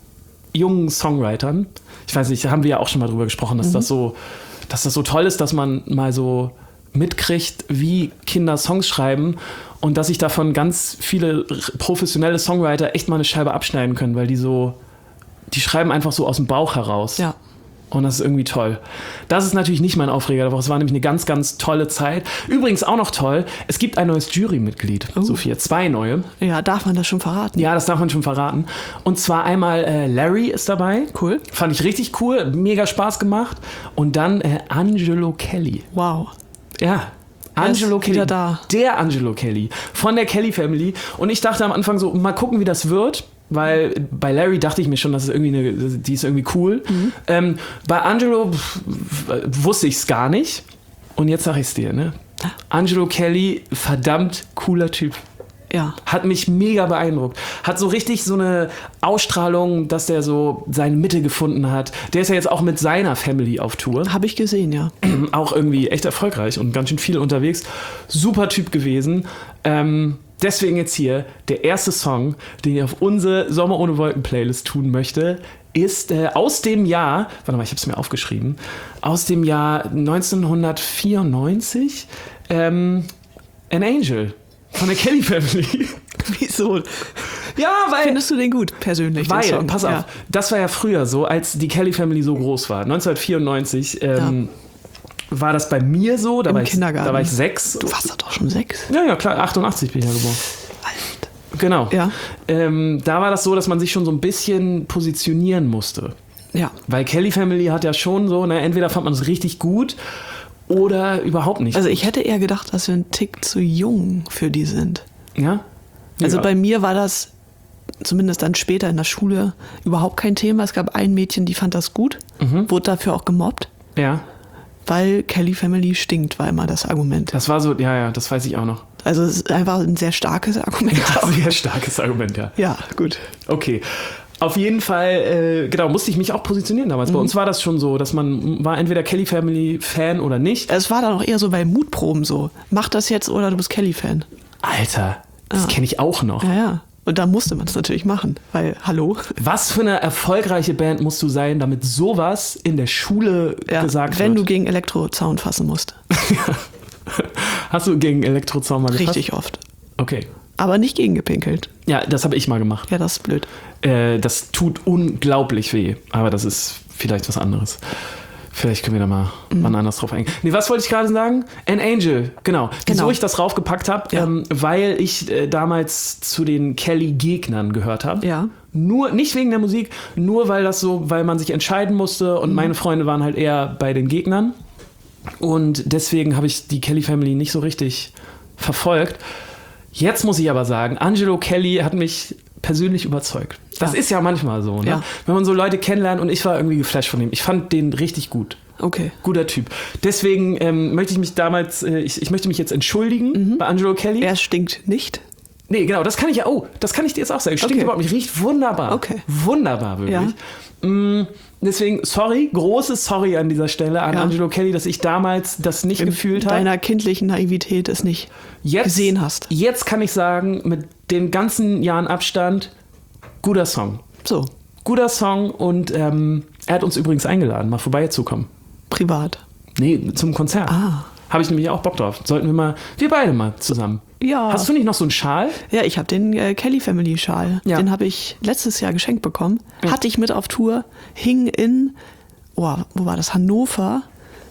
jungen Songwritern. Ich weiß nicht, da haben wir ja auch schon mal drüber gesprochen, dass, mhm. das, so, dass das so toll ist, dass man mal so mitkriegt, wie Kinder Songs schreiben und dass sich davon ganz viele professionelle Songwriter echt mal eine Scheibe abschneiden können, weil die so, die schreiben einfach so aus dem Bauch heraus. Ja. Und das ist irgendwie toll. Das ist natürlich nicht mein Aufreger der Woche. Es war nämlich eine ganz, ganz tolle Zeit. Übrigens auch noch toll, es gibt ein neues Jurymitglied, Oh. Sophia. Zwei neue. Ja, darf man das schon verraten? Ja, das darf man schon verraten. Und zwar einmal äh, Larry ist dabei. Cool. Fand ich richtig cool. Mega Spaß gemacht. Und dann äh, Angelo Kelly. Wow. Ja. Er ist Angelo Kelly. wieder da. Der Angelo Kelly. Von der Kelly Family. Und ich dachte am Anfang so, mal gucken, wie das wird. Weil bei Larry dachte ich mir schon, dass es irgendwie eine, die ist irgendwie cool. Mhm. Ähm, bei Angelo pf, wusste ich es gar nicht. Und jetzt sage ich es dir, ne? Angelo Kelly, verdammt cooler Typ. Ja. Hat mich mega beeindruckt. Hat so richtig so eine Ausstrahlung, dass der so seine Mitte gefunden hat. Der ist ja jetzt auch mit seiner Family auf Tour. Habe ich gesehen, ja. Auch irgendwie echt erfolgreich und ganz schön viel unterwegs. Super Typ gewesen. Ähm, deswegen jetzt hier der erste Song, den ich auf unsere Sommer ohne Wolken Playlist tun möchte, ist äh, aus dem Jahr, warte mal, ich habe es mir aufgeschrieben, aus dem Jahr neunzehnhundertvierundneunzig, ähm, An Angel von der Kelly Family. Wieso? Ja, weil... Findest du den gut, persönlich? den Weil, Song? pass auf, Ja. das war ja früher so, als die Kelly Family so groß war. neunzehnhundertvierundneunzig ähm, war das bei mir so. Da Im war ich, Kindergarten. Da war ich sechs. Du warst doch schon sechs. Ja, ja, klar, achtundachtzig bin ich ja geboren. Alt. Genau. Ja. Ähm, da war das so, dass man sich schon so ein bisschen positionieren musste. Ja. Weil Kelly Family hat ja schon so, ne, entweder fand man es richtig gut oder überhaupt nicht. Also ich hätte eher gedacht, dass wir einen Tick zu jung für die sind. Ja? Also ja. bei mir war das zumindest dann später in der Schule überhaupt kein Thema. Es gab ein Mädchen, die fand das gut, Mhm. wurde dafür auch gemobbt, Ja, weil Kelly Family stinkt, war immer das Argument. das war so, ja, ja, das weiß ich auch noch. Also es ist einfach ein sehr starkes Argument. Ja, sehr starkes Argument, ja. Ja, gut. Okay. Auf jeden Fall, äh, genau, musste ich mich auch positionieren damals. Mhm. Bei uns war das schon so, dass man war entweder Kelly Family Fan oder nicht. Es war dann auch eher so bei Mutproben so. Mach das jetzt oder du bist Kelly-Fan. Alter, das ah. kenne ich auch noch. Ja, ja. Und da musste man es natürlich machen, weil, hallo. Was für eine erfolgreiche Band musst du sein, damit sowas in der Schule ja, gesagt wenn wird? du gegen Elektrozaun fassen musst. Hast du gegen Elektrozaun mal gefasst? Richtig oft. Okay. Aber nicht gegen gepinkelt. Ja, das habe ich mal gemacht. Ja, das ist blöd. Äh, das tut unglaublich weh, aber das ist vielleicht was anderes. Vielleicht können wir da mal mhm. wann anders drauf eingehen. Nee, was wollte ich gerade sagen? An Angel, genau. genau. Wieso ich das raufgepackt habe, ja. ähm, weil ich äh, damals zu den Kelly-Gegnern gehört habe. Ja. Nur, nicht wegen der Musik, nur weil das so, weil man sich entscheiden musste und mhm. meine Freunde waren halt eher bei den Gegnern. Und deswegen habe ich die Kelly Family nicht so richtig verfolgt. Jetzt muss ich aber sagen, Angelo Kelly hat mich persönlich überzeugt. Das ja. ist ja manchmal so, ne? Ja. Wenn man so Leute kennenlernt und ich war irgendwie geflasht von ihm. Ich fand den richtig gut. Okay. Guter Typ. Deswegen ähm, möchte ich mich damals, äh, ich, ich möchte mich jetzt entschuldigen mhm. bei Angelo Kelly. Er stinkt nicht. Nee, genau, das kann ich ja, oh, das kann ich dir jetzt auch sagen. Stinkt okay. überhaupt nicht, riecht wunderbar. Okay. Wunderbar, wirklich. Ja. Mm, deswegen, sorry, großes Sorry an dieser Stelle an ja. Angelo Kelly, dass ich damals das nicht In gefühlt habe. Deiner kindlichen Naivität es nicht jetzt, gesehen hast. Jetzt kann ich sagen, mit den ganzen Jahren Abstand, guter Song. So. Guter Song und ähm, er hat uns übrigens eingeladen, mal vorbeizukommen. Privat? Nee, zum Konzert. Ah. Habe ich nämlich auch Bock drauf. Sollten wir mal, wir beide mal zusammen. Ja. Hast du nicht noch so einen Schal? Ja, ich habe den äh, Kelly Family Schal. Ja. Den habe ich letztes Jahr geschenkt bekommen. Ja. Hatte ich mit auf Tour. Hing in, oh, wo war das? Hannover.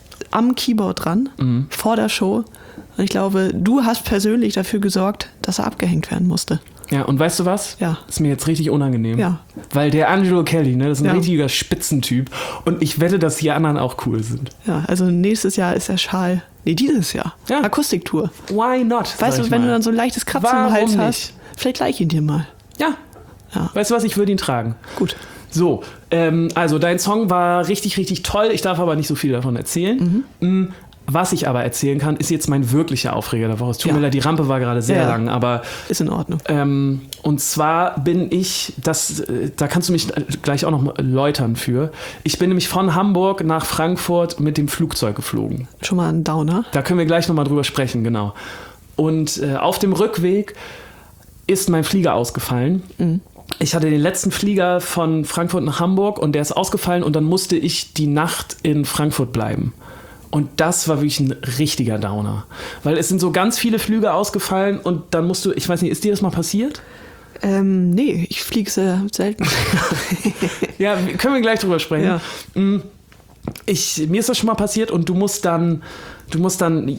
Am Keyboard dran. Mhm. Vor der Show. Und ich glaube, du hast persönlich dafür gesorgt, dass er abgehängt werden musste. Ja, und weißt du was? Ja. Ist mir jetzt richtig unangenehm. Ja. Weil der Angelo Kelly, ne, das ist ein ja. richtiger Spitzentyp. Und ich wette, dass die anderen auch cool sind. Ja, also nächstes Jahr ist der Schal. Nee, dieses Jahr. Ja. Akustiktour. Why not? Weißt du, wenn mal. du dann so ein leichtes Kratzen Warum im Hals nicht? hast, vielleicht leih ich ihn dir mal. Ja. ja. Weißt du was, ich würde ihn tragen. Gut. So, ähm, also dein Song war richtig, richtig toll. Ich darf aber nicht so viel davon erzählen. Mhm. Was ich aber erzählen kann, ist jetzt mein wirklicher Aufreger der Woche. Es tut ja. mir leid, die Rampe war gerade sehr ja. lang, aber... Ist in Ordnung. Ähm, und zwar bin ich, das, äh, da kannst du mich gleich auch noch läutern für. Ich bin nämlich von Hamburg nach Frankfurt mit dem Flugzeug geflogen. Schon mal ein Downer. Da können wir gleich nochmal drüber sprechen, genau. Und äh, auf dem Rückweg ist mein Flieger ausgefallen. Mhm. Ich hatte den letzten Flieger von Frankfurt nach Hamburg und der ist ausgefallen und dann musste ich die Nacht in Frankfurt bleiben. Und das war wirklich ein richtiger Downer. Weil es sind so ganz viele Flüge ausgefallen und dann musst du, ich weiß nicht, ist dir das mal passiert? Ähm, nee, ich fliege sehr selten. Ja, können wir gleich drüber sprechen. Ja. Ich, mir ist das schon mal passiert und du musst dann, du musst dann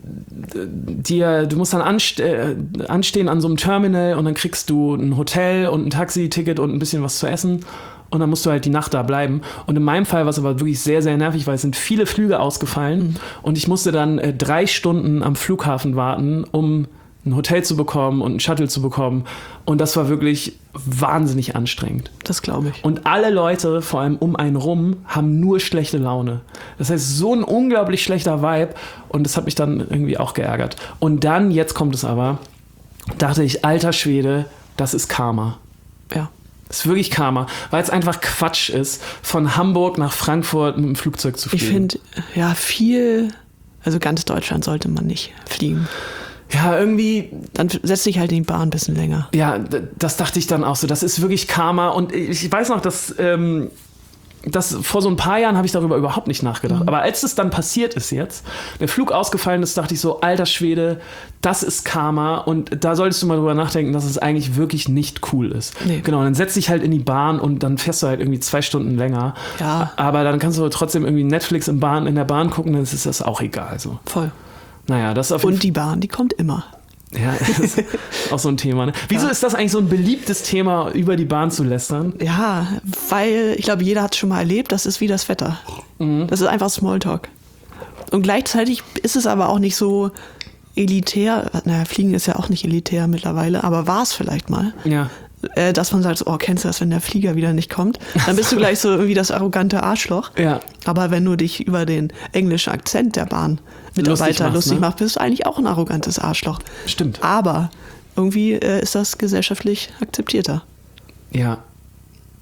dir, du musst dann anste- anstehen an so einem Terminal und dann kriegst du ein Hotel und ein Taxiticket und ein bisschen was zu essen. Und dann musst du halt die Nacht da bleiben. Und in meinem Fall war es aber wirklich sehr, sehr nervig, weil es sind viele Flüge ausgefallen. Mhm. Und ich musste dann äh, drei Stunden am Flughafen warten, um ein Hotel zu bekommen und einen Shuttle zu bekommen. Und das war wirklich wahnsinnig anstrengend. Das glaube ich. Und alle Leute, vor allem um einen rum, haben nur schlechte Laune. Das heißt, so ein unglaublich schlechter Vibe. Und das hat mich dann irgendwie auch geärgert. Und dann, jetzt kommt es aber, dachte ich, alter Schwede, das ist Karma. Ja. Das ist wirklich Karma, weil es einfach Quatsch ist, von Hamburg nach Frankfurt mit dem Flugzeug zu fliegen. Ich finde, ja, viel, also ganz Deutschland sollte man nicht fliegen. Ja, irgendwie... Dann setz dich halt in die Bahn ein bisschen länger. Ja, das dachte ich dann auch so. Das ist wirklich Karma. Und ich weiß noch, dass... Ähm, Das, vor so ein paar Jahren habe ich darüber überhaupt nicht nachgedacht. Mhm. Aber als es dann passiert ist jetzt, der Flug ausgefallen ist, dachte ich so, alter Schwede, das ist Karma. Und da solltest du mal drüber nachdenken, dass es eigentlich wirklich nicht cool ist. Nee. Genau, dann setz dich halt in die Bahn und dann fährst du halt irgendwie zwei Stunden länger. Ja. Aber dann kannst du trotzdem irgendwie Netflix in, Bahn, in der Bahn gucken, dann ist das auch egal. So. Voll. Naja, das auf Und die Bahn, die kommt immer. Ja, das ist auch so ein Thema. Ne? Wieso ja. ist das eigentlich so ein beliebtes Thema, über die Bahn zu lästern? Ja, weil ich glaube, jeder hat es schon mal erlebt, das ist wie das Wetter. Mhm. Das ist einfach Smalltalk. Und gleichzeitig ist es aber auch nicht so elitär, naja, Fliegen ist ja auch nicht elitär mittlerweile, aber war es vielleicht mal. Ja. Äh, dass man sagt, oh, kennst du das, wenn der Flieger wieder nicht kommt? Dann bist du gleich so irgendwie das arrogante Arschloch. Ja. Aber wenn du dich über den englischen Akzent der Bahnmitarbeiter lustig machst, lustig ne? machst, bist du eigentlich auch ein arrogantes Arschloch. Stimmt. Aber irgendwie äh, ist das gesellschaftlich akzeptierter. Ja.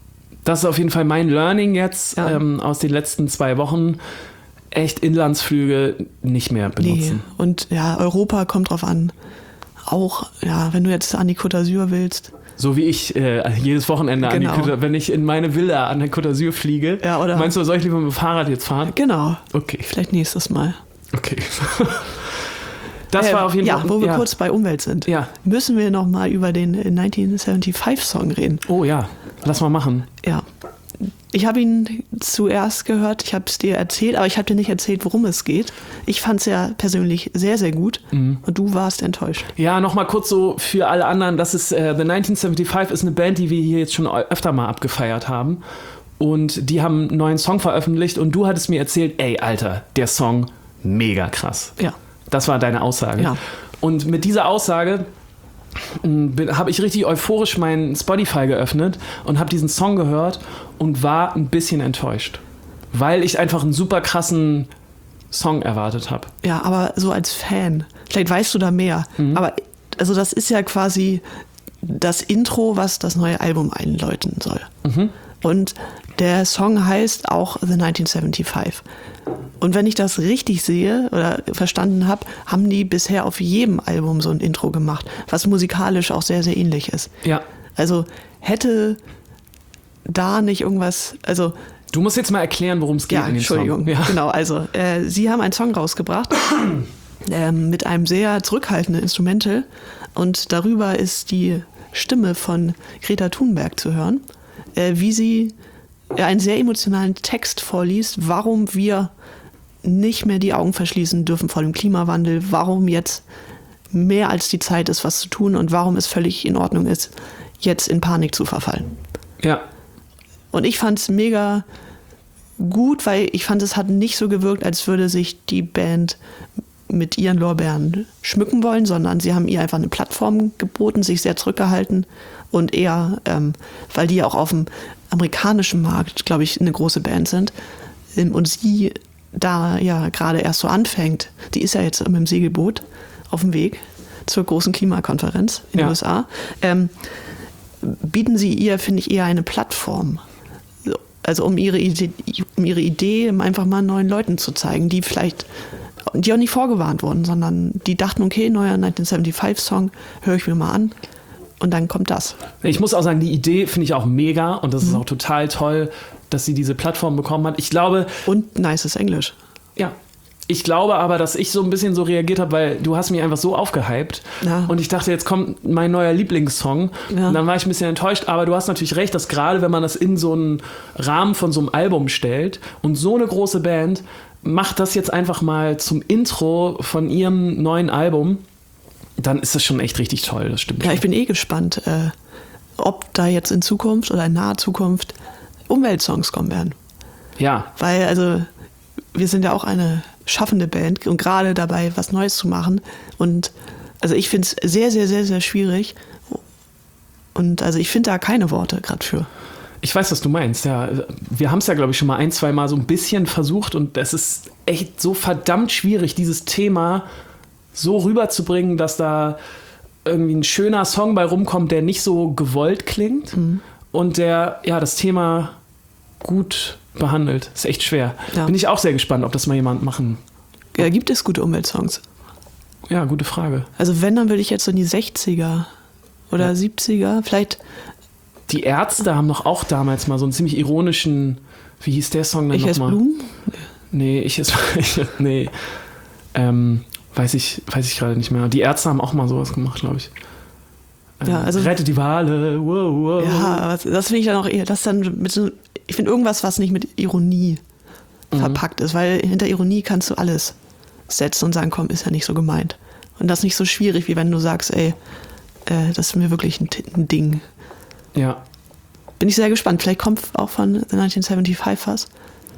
Das ist auf jeden Fall mein Learning jetzt Ja. ähm, aus den letzten zwei Wochen. Echt Inlandsflüge nicht mehr benutzen. Nee. Und ja, Europa kommt drauf an. Auch, ja, wenn du jetzt an die Côte d'Azur willst. So wie ich äh, jedes Wochenende, Genau. an die Côte, wenn ich in meine Villa an der Côte d'Azur fliege. Ja, oder- Meinst du, soll ich lieber mit dem Fahrrad jetzt fahren? Genau. Okay, Vielleicht nächstes Mal. okay. Das Äh, war auf jeden ja, Fall... wo wir ja. kurz bei Umwelt sind. Ja. Müssen wir noch mal über den neunzehnhundertfünfundsiebzig-Song reden. Oh ja, lass mal machen. Ja. Ich habe ihn zuerst gehört, ich habe es dir erzählt, aber ich habe dir nicht erzählt, worum es geht. Ich fand es ja persönlich sehr, sehr gut und du warst enttäuscht. Ja, nochmal kurz so für alle anderen, das ist äh, The neunzehnhundertfünfundsiebzig ist eine Band, die wir hier jetzt schon öfter mal abgefeiert haben. Und die haben einen neuen Song veröffentlicht und du hattest mir erzählt, ey, Alter, der Song, mega krass. Ja. Das war deine Aussage. Ja. Und mit dieser Aussage habe ich richtig euphorisch mein Spotify geöffnet und habe diesen Song gehört und war ein bisschen enttäuscht. Weil ich einfach einen super krassen Song erwartet habe. Ja, aber so als Fan, vielleicht weißt du da mehr. Aber also das ist ja quasi das Intro, was das neue Album einläuten soll. Und der Song heißt auch The neunzehnhundertfünfundsiebzig. Und wenn ich das richtig sehe oder verstanden habe, haben die bisher auf jedem Album so ein Intro gemacht, was musikalisch auch sehr, sehr ähnlich ist. Ja. Also hätte da nicht irgendwas, also Du musst jetzt mal erklären, worum es geht ja, in dem Entschuldigung, Song. Ja. genau, also äh, sie haben einen Song rausgebracht ähm, mit einem sehr zurückhaltenden Instrumental und darüber ist die Stimme von Greta Thunberg zu hören, äh, wie sie äh, einen sehr emotionalen Text vorliest, warum wir nicht mehr die Augen verschließen dürfen vor dem Klimawandel, warum jetzt mehr als die Zeit ist, was zu tun und warum es völlig in Ordnung ist, jetzt in Panik zu verfallen. Ja. Und ich fand es mega gut, weil ich fand, es hat nicht so gewirkt, als würde sich die Band mit ihren Lorbeeren schmücken wollen, sondern sie haben ihr einfach eine Plattform geboten, sich sehr zurückgehalten und eher, ähm, weil die ja auch auf dem amerikanischen Markt, glaube ich, eine große Band sind ähm, und sie da ja gerade erst so anfängt, die ist ja jetzt mit dem Segelboot auf dem Weg zur großen Klimakonferenz in den Ja. U S A, ähm, bieten sie ihr, finde ich, eher eine Plattform. Also um ihre Idee, um ihre Idee einfach mal neuen Leuten zu zeigen, die vielleicht, die auch nicht vorgewarnt wurden, sondern die dachten, okay, neuer neunzehnhundertfünfundsiebzig-Song, höre ich mir mal an und dann kommt das. Ich muss auch sagen, die Idee finde ich auch mega und das ist Mhm. auch total toll, dass sie diese Plattform bekommen hat. Ich glaube, Und nices Englisch. ja, ich glaube aber, dass ich so ein bisschen so reagiert habe, weil du hast mich einfach so aufgehypt Ja. und ich dachte, jetzt kommt mein neuer Lieblingssong Ja. und dann war ich ein bisschen enttäuscht, aber du hast natürlich recht, dass gerade wenn man das in so einen Rahmen von so einem Album stellt und so eine große Band macht das jetzt einfach mal zum Intro von ihrem neuen Album, dann ist das schon echt richtig toll, das stimmt. Ja, schon. ich bin eh gespannt, äh, ob da jetzt in Zukunft oder in naher Zukunft Umweltsongs kommen werden. Ja, Weil, also, wir sind ja auch eine schaffende Band und gerade dabei, was Neues zu machen. Und also ich finde es sehr, sehr, sehr, sehr schwierig. Und also ich finde da keine Worte gerade für. ich weiß, was du meinst, ja. Wir haben es ja, glaube ich, schon mal ein, zwei Mal so ein bisschen versucht und es ist echt so verdammt schwierig, dieses Thema so rüberzubringen, dass da irgendwie ein schöner Song bei rumkommt, der nicht so gewollt klingt und der, ja, das Thema gut behandelt. Ist echt schwer. Ja. Bin ich auch sehr gespannt, ob das mal jemand machen. Ja, gibt es gute Umweltsongs? Ja, gute Frage. Also wenn, dann würde ich jetzt so in die sechziger oder Ja. siebziger, vielleicht, Die Ärzte haben doch auch damals mal so einen ziemlich ironischen, wie hieß der Song denn ich esse nochmal? Blumen. Nee, ich esse, ich, nee, ähm, weiß ich, weiß ich gerade nicht mehr. Die Ärzte haben auch mal sowas gemacht, glaube ich. Ähm, Ja, also- Rettet die Wale, wow, wow. Ja, aber das finde ich dann auch eher, das dann mit so, ich finde irgendwas, was nicht mit Ironie verpackt ist, weil hinter Ironie kannst du alles setzen und sagen, komm, ist ja nicht so gemeint. Und das ist nicht so schwierig, wie wenn du sagst, ey, äh, das ist mir wirklich ein, ein Ding. Ja, Bin ich sehr gespannt. Vielleicht kommt auch von The neunzehnhundertfünfundsiebzig was.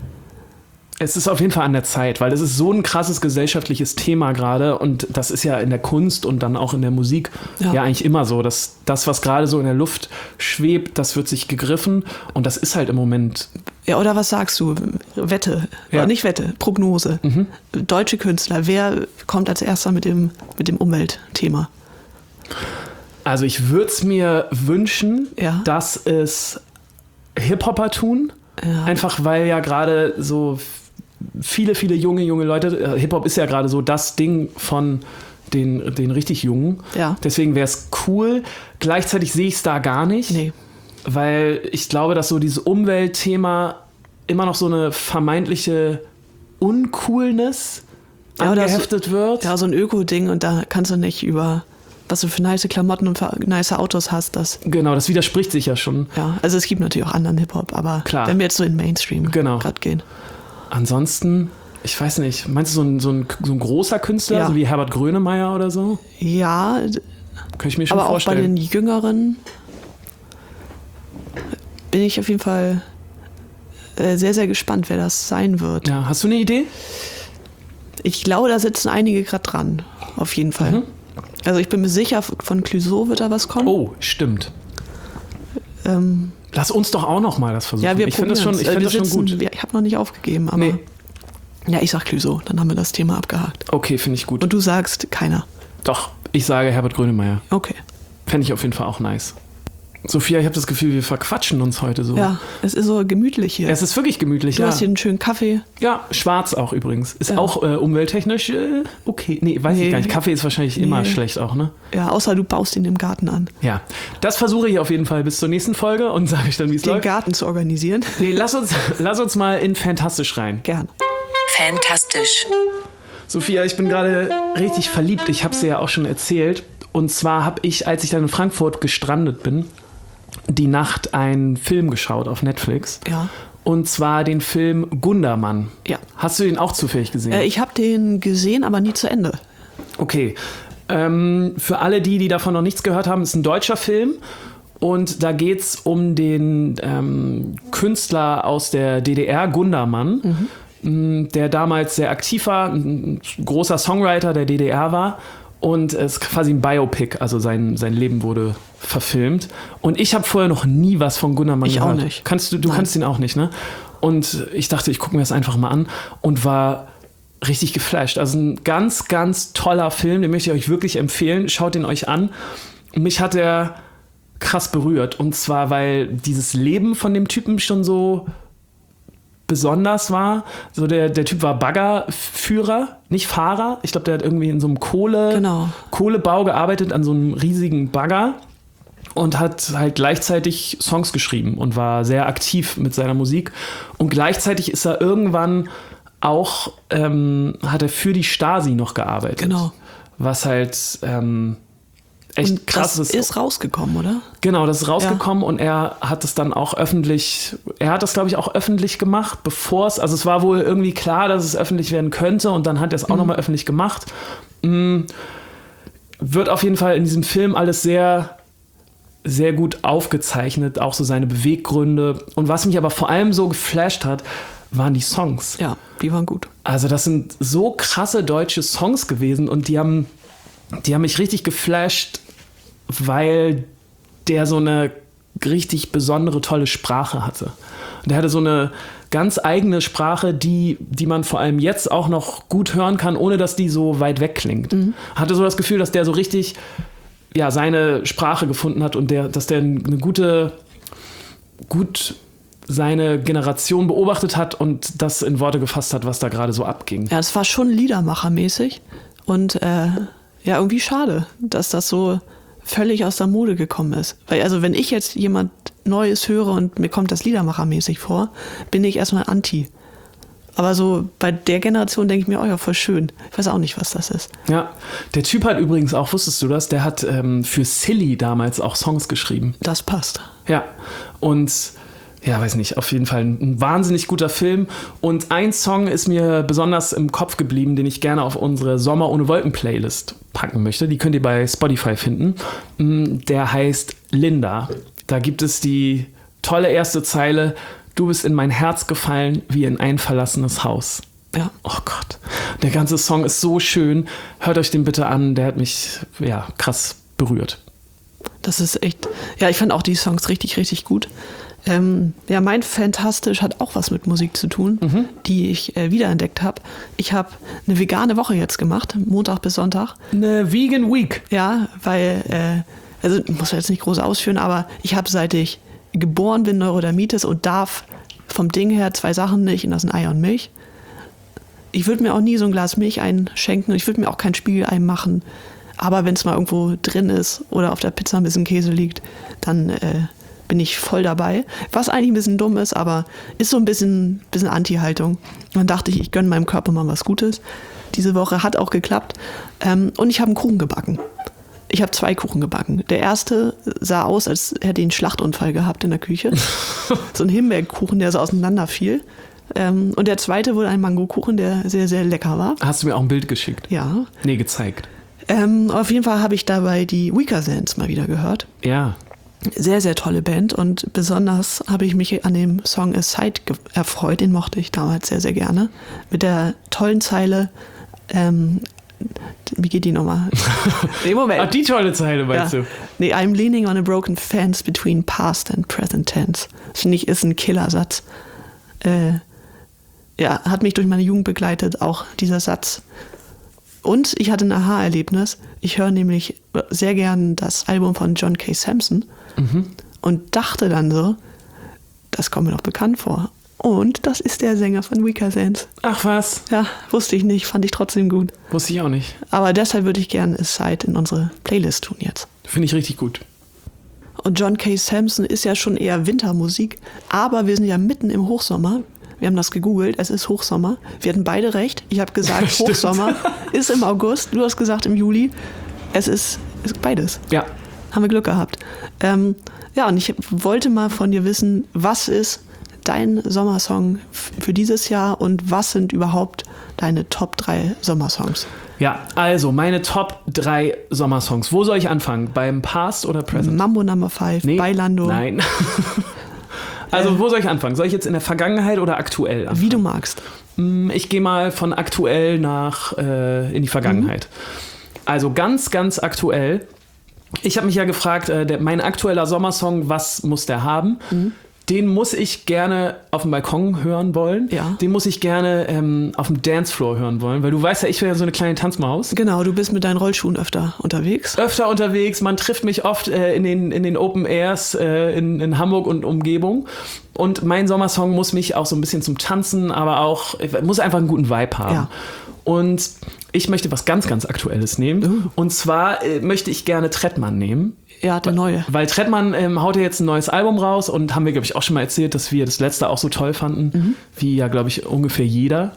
es ist auf jeden Fall an der Zeit, weil es ist so ein krasses gesellschaftliches Thema gerade und das ist ja in der Kunst und dann auch in der Musik ja, Ja. eigentlich immer so, dass das, was gerade so in der Luft schwebt, das wird sich gegriffen und das ist halt im Moment, Ja, oder was sagst du? Wette. Ja. Oder nicht Wette, Prognose. Deutsche Künstler, wer kommt als erster mit dem, mit dem Umweltthema? also ich würde es mir wünschen, Ja. dass es Hip-Hopper tun. Ja. Einfach weil ja gerade so viele, viele junge, junge Leute, äh, Hip-Hop ist ja gerade so das Ding von den, den richtig Jungen. Ja. Deswegen wäre es cool. Gleichzeitig sehe ich es da gar nicht. Nee. Weil ich glaube, dass so dieses Umweltthema immer noch so eine vermeintliche Uncoolness Ja, oder angeheftet so, wird. Ja, so ein Öko-Ding und da kannst du nicht über, was du für nice Klamotten und für nice Autos hast. Das, Genau, das widerspricht sich ja schon. ja, also es gibt natürlich auch anderen Hip-Hop, aber Klar. wenn wir jetzt so in Mainstream Genau. gerade gehen. Ansonsten, ich weiß nicht, meinst du so ein, so ein, so ein großer Künstler, Ja. so wie Herbert Grönemeyer oder so? Ja, Könnte ich mir schon aber auch bei vorstellen. den Jüngeren bin ich auf jeden Fall äh, sehr, sehr gespannt, wer das sein wird. Ja, hast du eine Idee? Ich glaube, da sitzen einige gerade dran, auf jeden Fall. Mhm. Also ich bin mir sicher, von Clouseau wird da was kommen. Oh, stimmt. Ähm, Lass uns doch auch noch mal das versuchen. ja, wir ich finde das schon, probieren's. ich Äh, find wir das schon sitzen- gut. wir- Ich habe noch nicht aufgegeben, aber Nee. ja, ich sag Clouseau, dann haben wir das Thema abgehakt. Okay, finde ich gut. Und du sagst keiner. Doch, ich sage Herbert Grönemeyer. Okay. Fände ich auf jeden Fall auch nice. Sophia, ich habe das Gefühl, wir verquatschen uns heute so. Ja, es ist so gemütlich hier. Es ist wirklich gemütlich, du ja. hast hier einen schönen Kaffee. Ja, schwarz auch übrigens. Ist Ja. auch äh, umwelttechnisch äh, okay. Nee, weiß ich Nee. gar nicht. Kaffee ist wahrscheinlich immer Nee. schlecht auch, ne? Ja, außer du baust ihn im Garten an. Ja. Das versuche ich auf jeden Fall bis zur nächsten Folge und sage ich dann, wie es Den läuft. Garten zu organisieren. Nee, lass uns, lass uns mal in Fantastisch rein. Gern. Fantastisch. Sophia, ich bin gerade richtig verliebt. Ich habe es dir ja auch schon erzählt. Und zwar habe ich, als ich dann in Frankfurt gestrandet bin, die Nacht einen Film geschaut auf Netflix. Ja. Und zwar den Film Gundermann. Ja. Hast du den auch zufällig gesehen? Äh, ich habe den gesehen, aber nie zu Ende. Okay. Ähm, für alle die, die davon noch nichts gehört haben, ist ein deutscher Film. Und da geht es um den ähm, Künstler aus der D D R, Gundermann, mhm. der damals sehr aktiv war, ein großer Songwriter der D D R war. Und es ist quasi ein Biopic, also sein, sein Leben wurde verfilmt. Und ich habe vorher noch nie was von Gundermann Ich auch gehört. nicht. Kannst du, du Nein. kannst ihn auch nicht, ne? Und ich dachte, ich gucke mir das einfach mal an und war richtig geflasht. Also ein ganz, ganz toller Film, den möchte ich euch wirklich empfehlen. Schaut ihn euch an. Und mich hat er krass berührt. Und zwar, weil dieses Leben von dem Typen schon so besonders war. So der, der Typ war Baggerführer, nicht Fahrer. Ich glaube, der hat irgendwie in so einem Kohle, Genau. Kohlebau gearbeitet, an so einem riesigen Bagger. Und hat halt gleichzeitig Songs geschrieben und war sehr aktiv mit seiner Musik. Und gleichzeitig ist er irgendwann auch, ähm, hat er für die Stasi noch gearbeitet. Genau. Was halt ähm, echt Und krass das ist. ist rausgekommen, oder? Genau, das ist rausgekommen und er hat es dann auch öffentlich, er hat das, glaube ich, auch öffentlich gemacht, bevor es, also es war wohl irgendwie klar, dass es öffentlich werden könnte und dann hat er es auch Mhm. nochmal öffentlich gemacht. Mm, wird auf jeden Fall in diesem Film alles sehr, sehr gut aufgezeichnet, auch so seine Beweggründe. Und was mich aber vor allem so geflasht hat, waren die Songs. Ja, die waren gut. Also das sind so krasse deutsche Songs gewesen und die haben, die haben mich richtig geflasht, weil der so eine richtig besondere, tolle Sprache hatte. Und der hatte so eine ganz eigene Sprache, die, die man vor allem jetzt auch noch gut hören kann, ohne dass die so weit weg klingt. Mhm. Hatte so das Gefühl, dass der so richtig ja, seine Sprache gefunden hat und der, dass der eine gute, gut seine Generation beobachtet hat und das in Worte gefasst hat, was da gerade so abging. Ja, es war schon Liedermachermäßig und äh, ja, irgendwie schade, dass das so völlig aus der Mode gekommen ist. Weil also wenn ich jetzt jemand Neues höre und mir kommt das Liedermachermäßig vor, bin ich erstmal anti. Aber so bei der Generation denke ich mir, oh ja, voll schön. Ich weiß auch nicht, was das ist. Ja, der Typ hat übrigens auch, wusstest du das, der hat ähm, für Silly damals auch Songs geschrieben. Das passt. Ja, und ja, weiß nicht, auf jeden Fall ein, ein wahnsinnig guter Film. Und ein Song ist mir besonders im Kopf geblieben, den ich gerne auf unsere Sommer ohne Wolken Playlist packen möchte. Die könnt ihr bei Spotify finden. Der heißt Linda. Da gibt es die tolle erste Zeile: Du bist in mein Herz gefallen wie in ein verlassenes Haus. Ja. Oh Gott, der ganze Song ist so schön. Hört euch den bitte an, der hat mich ja krass berührt. Das ist echt, ja, ich fand auch die Songs richtig, richtig gut. Ähm, ja, mein Fantastisch hat auch was mit Musik zu tun, Mhm. die ich äh, wiederentdeckt habe. Ich habe eine vegane Woche jetzt gemacht, Montag bis Sonntag. Eine Vegan Week. Ja, weil, äh, also muss man jetzt nicht groß ausführen, aber ich habe, seit ich geboren bin, Neurodermitis, und darf vom Ding her zwei Sachen nicht, und das sind Eier und Milch. Ich würde mir auch nie so ein Glas Milch einschenken, ich würde mir auch kein Spiegelei machen. Aber wenn es mal irgendwo drin ist oder auf der Pizza ein bisschen Käse liegt, dann äh, bin ich voll dabei. Was eigentlich ein bisschen dumm ist, aber ist so ein bisschen, bisschen Anti-Haltung. Dann dachte ich, ich gönne meinem Körper mal was Gutes. Diese Woche hat auch geklappt. Ähm, und ich habe einen Kuchen gebacken. Ich habe zwei Kuchen gebacken. Der erste sah aus, als hätte ich einen Schlachtunfall gehabt in der Küche. So ein Himbeerkuchen, der so auseinanderfiel. Ähm, und der zweite wurde ein Mangokuchen, der sehr, sehr lecker war. Hast du mir auch ein Bild geschickt? Ja. Nee, gezeigt. Ähm, auf jeden Fall habe ich dabei die Weakerthans mal wieder gehört. Ja. Sehr, sehr tolle Band, und besonders habe ich mich an dem Song Aside ge- erfreut, den mochte ich damals sehr, sehr gerne. Mit der tollen Zeile, ähm, wie geht die nochmal? Nee, Moment. Ach, die tolle Zeile meinst Ja. du? Nee, I'm leaning on a broken fence between past and present tense. Das finde ich ist ein Killersatz. Äh, ja, hat mich durch meine Jugend begleitet, auch dieser Satz. Und ich hatte ein Aha-Erlebnis. Ich höre nämlich sehr gern das Album von John K. Samson mhm. und dachte dann so, das kommt mir doch bekannt vor. Und das ist der Sänger von Weakerthans. Ach was? Ja, wusste ich nicht, fand ich trotzdem gut. Wusste ich auch nicht. Aber deshalb würde ich gerne Aside in unsere Playlist tun jetzt. Finde ich richtig gut. Und John K. Samson ist ja schon eher Wintermusik, aber wir sind ja mitten im Hochsommer. Wir haben das gegoogelt, es ist Hochsommer. Wir hatten beide recht. Ich habe gesagt, Stimmt. Hochsommer ist im August. Du hast gesagt im Juli. Es ist, ist beides. Ja. Haben wir Glück gehabt. Ähm, ja, und ich wollte mal von dir wissen, was ist dein Sommersong f- für dieses Jahr und was sind überhaupt deine Top drei Sommersongs? Ja, also meine Top drei Sommersongs. Wo soll ich anfangen? Beim Past oder Present? Mambo Number Five, Nee, Bailando. Nein. Also wo soll ich anfangen? Soll ich jetzt in der Vergangenheit oder aktuell anfangen? Wie du magst. Ich gehe mal von aktuell nach äh, in die Vergangenheit. Mhm. Also ganz, ganz aktuell. Ich habe mich ja gefragt, äh, der, mein aktueller Sommersong, was muss der haben? Mhm. Den muss ich gerne auf dem Balkon hören wollen. Ja. Den muss ich gerne ähm, auf dem Dancefloor hören wollen, weil du weißt ja, ich bin ja so eine kleine Tanzmaus. Genau, du bist mit deinen Rollschuhen öfter unterwegs. Öfter unterwegs, man trifft mich oft äh, in, den, in den Open Airs äh, in, in Hamburg und Umgebung. Und mein Sommersong muss mich auch so ein bisschen zum Tanzen, aber auch, muss einfach einen guten Vibe haben. Ja. Und ich möchte was ganz, ganz Aktuelles nehmen. Uh. Und zwar äh, möchte ich gerne Trettmann nehmen. Ja, der neue. Weil Trettmann ähm, haut ja jetzt ein neues Album raus und haben wir, glaube ich, auch schon mal erzählt, dass wir das letzte auch so toll fanden, mhm. wie ja, glaube ich, ungefähr jeder.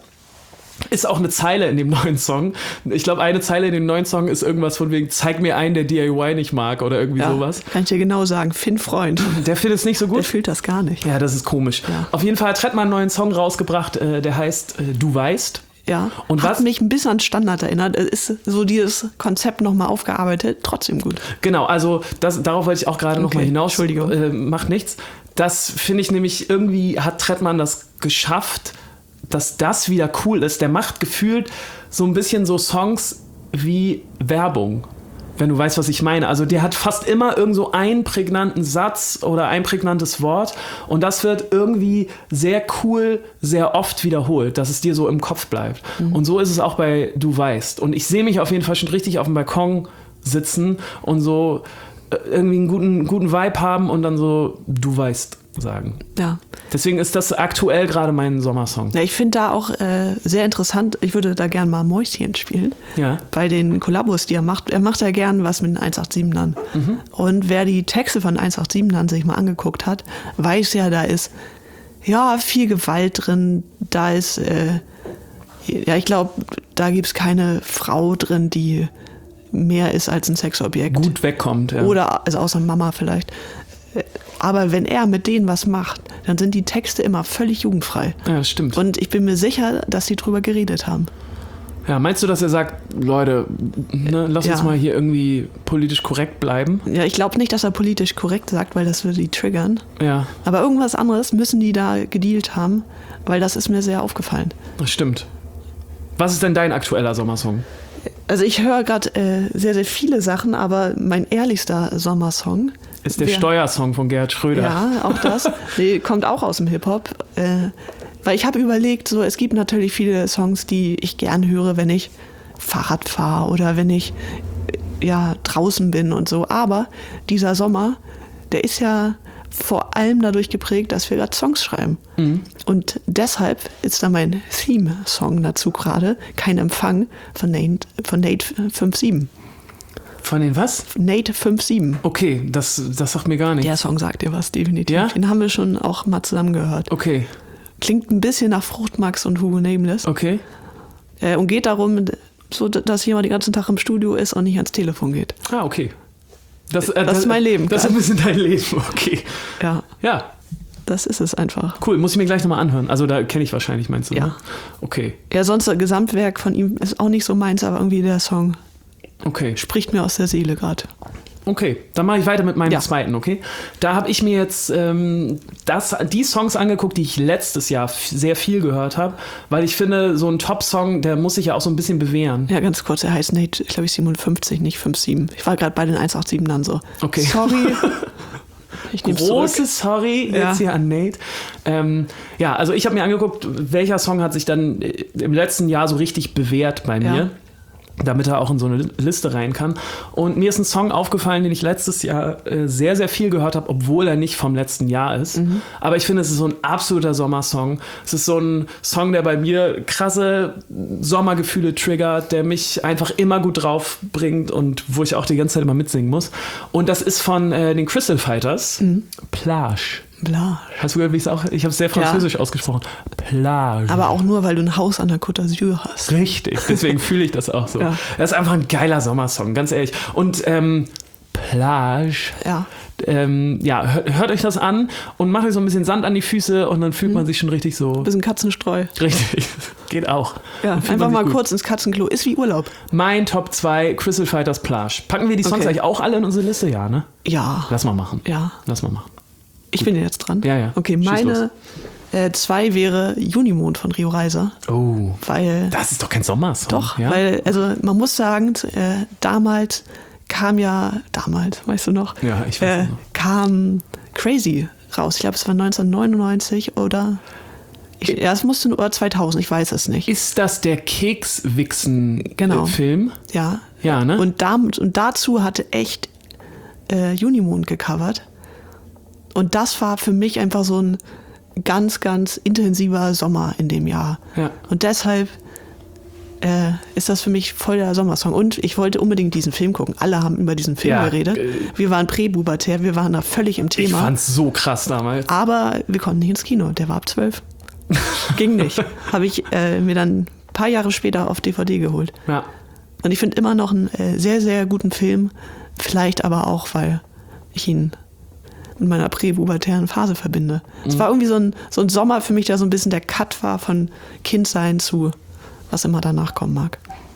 Ist auch eine Zeile in dem neuen Song. Ich glaube, eine Zeile in dem neuen Song ist irgendwas von wegen, zeig mir einen, der D I Y nicht mag oder irgendwie Ja, sowas. kann ich dir genau sagen. Finn Freund. Der findet es nicht so gut. Der fühlt das gar nicht. Ja, das ist komisch. Ja. Auf jeden Fall hat Trettmann einen neuen Song rausgebracht, äh, der heißt äh, Du weißt. Ja, und hat was mich ein bisschen an Standard erinnert. Es ist so dieses Konzept nochmal aufgearbeitet, trotzdem gut. Genau, also das, darauf wollte ich auch gerade Okay, noch mal hinaus. Entschuldigung. Äh, macht nichts. Das finde ich nämlich, irgendwie hat Trettmann das geschafft, dass das wieder cool ist. Der macht gefühlt so ein bisschen so Songs wie Werbung, wenn du weißt, was ich meine. Also der hat fast immer irgend so einen prägnanten Satz oder ein prägnantes Wort und das wird irgendwie sehr cool, sehr oft wiederholt, dass es dir so im Kopf bleibt. Mhm. Und so ist es auch bei Du weißt. Und ich sehe mich auf jeden Fall schon richtig auf dem Balkon sitzen und so irgendwie einen guten, guten Vibe haben und dann so Du weißt sagen. Ja. Deswegen ist das aktuell gerade mein Sommersong. Ja, ich finde da auch äh, sehr interessant, ich würde da gern mal Mäuschen spielen. Ja. Bei den Kollabos, die er macht. Er macht ja gern was mit den eins acht siebenern. Mhm. Und wer die Texte von eins acht siebenern sich mal angeguckt hat, weiß ja, da ist ja viel Gewalt drin. Da ist, äh, ja, ich glaube, da gibt es keine Frau drin, die mehr ist als ein Sexobjekt. Gut wegkommt, ja. Oder, also außer Mama vielleicht. Aber wenn er mit denen was macht, dann sind die Texte immer völlig jugendfrei. Ja, das stimmt. Und ich bin mir sicher, dass sie drüber geredet haben. Ja, meinst du, dass er sagt, Leute, ne, lass Ja. uns mal hier irgendwie politisch korrekt bleiben? Ja, ich glaube nicht, dass er politisch korrekt sagt, weil das würde die triggern. Ja, Aber irgendwas anderes müssen die da gedealt haben, weil das ist mir sehr aufgefallen. das stimmt. Was ist denn dein aktueller Sommersong? Also ich höre gerade äh, sehr, sehr viele Sachen, aber mein ehrlichster Sommersong Ist der Wer- Steuersong von Gerhard Schröder. Ja, auch das. Nee, kommt auch aus dem Hip-Hop. Äh, weil ich habe überlegt, so es gibt natürlich viele Songs, die ich gern höre, wenn ich Fahrrad fahre oder wenn ich äh, ja draußen bin und so. Aber dieser Sommer, der ist ja vor allem dadurch geprägt, dass wir gerade Songs schreiben. Mhm. Und deshalb ist da mein Theme-Song dazu gerade Kein Empfang von Nate, von Nate fünf sieben. Von den was? Nate fünf sieben. Okay, das, das sagt mir gar nichts. Der Song sagt dir was, definitiv. Ja? Den haben wir schon auch mal zusammen gehört. Okay. Klingt ein bisschen nach Fruchtmax und Hugo Nameless. Okay. Äh, und geht darum, so, dass jemand den ganzen Tag im Studio ist und nicht ans Telefon geht. Ah, okay. Das, äh, das, das ist mein Leben. Das ist ein bisschen dein Leben, okay. Ja. Ja. Das ist es einfach. Cool, muss ich mir gleich nochmal anhören. Also da kenne ich wahrscheinlich, meinst du? Ja. Ne? Okay. Ja, sonst das Gesamtwerk von ihm ist auch nicht so meins, aber irgendwie der Song okay. spricht mir aus der Seele gerade. Okay, dann mache ich weiter mit meinem ja. zweiten, okay? Da habe ich mir jetzt ähm, das, die Songs angeguckt, die ich letztes Jahr f- sehr viel gehört habe, weil ich finde, so ein Top-Song, der muss sich ja auch so ein bisschen bewähren. Ja, ganz kurz, er heißt Nate, glaube ich, siebenundfünfzig, nicht fünf sieben. Ich war gerade bei den eins acht sieben dann so. Okay. Sorry. Ich nehm's Große zurück. Sorry jetzt Ja. hier an Nate. Ähm, ja, also ich habe mir angeguckt, welcher Song hat sich dann im letzten Jahr so richtig bewährt bei mir. Ja. Damit er auch in so eine Liste rein kann. Und mir ist ein Song aufgefallen, den ich letztes Jahr äh, sehr, sehr viel gehört habe, obwohl er nicht vom letzten Jahr ist. Mhm. Aber ich finde, es ist so ein absoluter Sommersong. Es ist so ein Song, der bei mir krasse Sommergefühle triggert, der mich einfach immer gut drauf bringt und wo ich auch die ganze Zeit immer mitsingen muss. Und das ist von äh, den Crystal Fighters, mhm. Plage. Plage. Hast du gehört, wie ich es auch... Ich habe es sehr französisch ja. ausgesprochen. Plage. Aber auch nur, weil du ein Haus an der Côte d'Azur hast. Richtig, deswegen fühle ich das auch so. Ja. Das ist einfach ein geiler Sommersong, ganz ehrlich. Und ähm, Plage... Ja. Ähm, ja, hört, hört euch das an und macht euch so ein bisschen Sand an die Füße und dann fühlt mhm. man sich schon richtig so... Bisschen Katzenstreu. Richtig, geht auch. Ja, einfach mal gut. kurz ins Katzenklo. Ist wie Urlaub. Mein Top zwei, Crystal Fighters Plage. Packen wir die Songs okay. eigentlich auch alle in unsere Liste? Ja, ne? Ja. Lass mal machen. Ja. Lass mal machen. Ich bin jetzt dran. Ja, ja. Okay, meine äh, zwei wäre Junimond von Rio Reiser. Oh. Weil. Das ist doch kein Sommersong. Doch, ja? weil, also man muss sagen, äh, damals kam ja, damals, weißt du noch? Ja, ich weiß äh, noch. Kam Crazy raus. Ich glaube, es war neunzehnhundertneunundneunzig oder. Ich, ja, es musste nur zweitausend, ich weiß es nicht. Ist das der Kekswichsen-Film? Genau. Film? Ja. Ja, ne? Und, da, und dazu hatte echt äh, Junimond gecovert. Und das war für mich einfach so ein ganz, ganz intensiver Sommer in dem Jahr. Ja. Und deshalb äh, ist das für mich voll der Sommersong. Und ich wollte unbedingt diesen Film gucken. Alle haben über diesen Film ja, geredet. äh, Wir waren präpubertär, wir waren da völlig im Thema. Ich fand's so krass damals. Aber wir konnten nicht ins Kino, der war ab zwölf. Ging nicht. Habe ich äh, mir dann ein paar Jahre später auf D V D geholt. Ja. Und ich finde immer noch einen äh, sehr, sehr guten Film. Vielleicht aber auch, weil ich ihn mit meiner präpubertären Phase verbinde. Mhm. Es war irgendwie so ein, so ein Sommer für mich, der so ein bisschen der Cut war von Kindsein zu was immer danach kommen mag.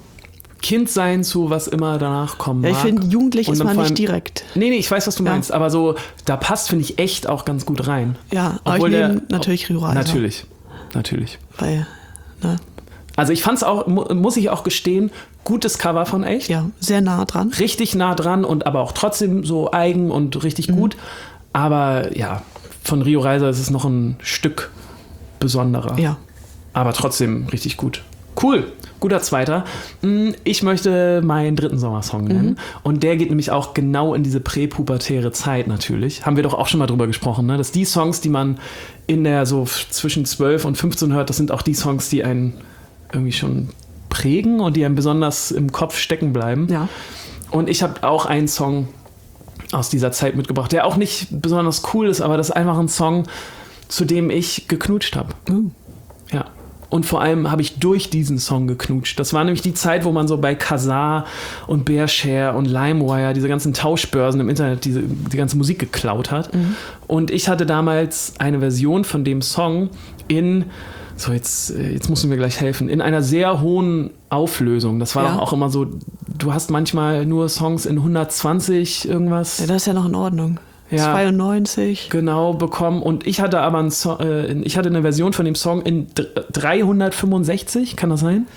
Kind sein zu was immer danach kommen mag. Ja, ich finde, jugendlich ist man allem, nicht direkt. Nee, nee, ich weiß, was du ja. meinst. Aber so, da passt, finde ich, echt auch ganz gut rein. Ja, aber Obwohl ich nehme der, natürlich Rio Reiser. Natürlich, natürlich. Weil, ne? Also ich fand es auch, mu- muss ich auch gestehen, gutes Cover von echt. Ja, sehr nah dran. Richtig nah dran und aber auch trotzdem so eigen und richtig mhm. gut. Aber ja, von Rio Reiser ist es noch ein Stück besonderer. Ja. Aber trotzdem richtig gut. Cool, guter Zweiter. Ich möchte meinen dritten Sommersong nennen. Mhm. Und der geht nämlich auch genau in diese präpubertäre Zeit natürlich. Haben wir doch auch schon mal drüber gesprochen, ne? Dass die Songs, die man in der so zwischen zwölf und fünfzehn hört, das sind auch die Songs, die einen irgendwie schon prägen und die einem besonders im Kopf stecken bleiben. Ja. Und ich habe auch einen Song aus dieser Zeit mitgebracht, der auch nicht besonders cool ist, aber das ist einfach ein Song, zu dem ich geknutscht habe. Mhm. Ja. Und vor allem habe ich durch diesen Song geknutscht. Das war nämlich die Zeit, wo man so bei Kazaa und Bearshare und LimeWire, diese ganzen Tauschbörsen im Internet, diese, die ganze Musik geklaut hat. Mhm. Und ich hatte damals eine Version von dem Song in, so jetzt, jetzt musst du mir gleich helfen, in einer sehr hohen Auflösung. Das war ja. auch immer so, du hast manchmal nur Songs in hundertzwanzig irgendwas. Ja, das ist ja noch in Ordnung. Ja, zweiundneunzig. Genau, bekommen. Und ich hatte aber ein so- äh, ich hatte eine Version von dem Song in d- dreihundertfünfundsechzig, kann das sein?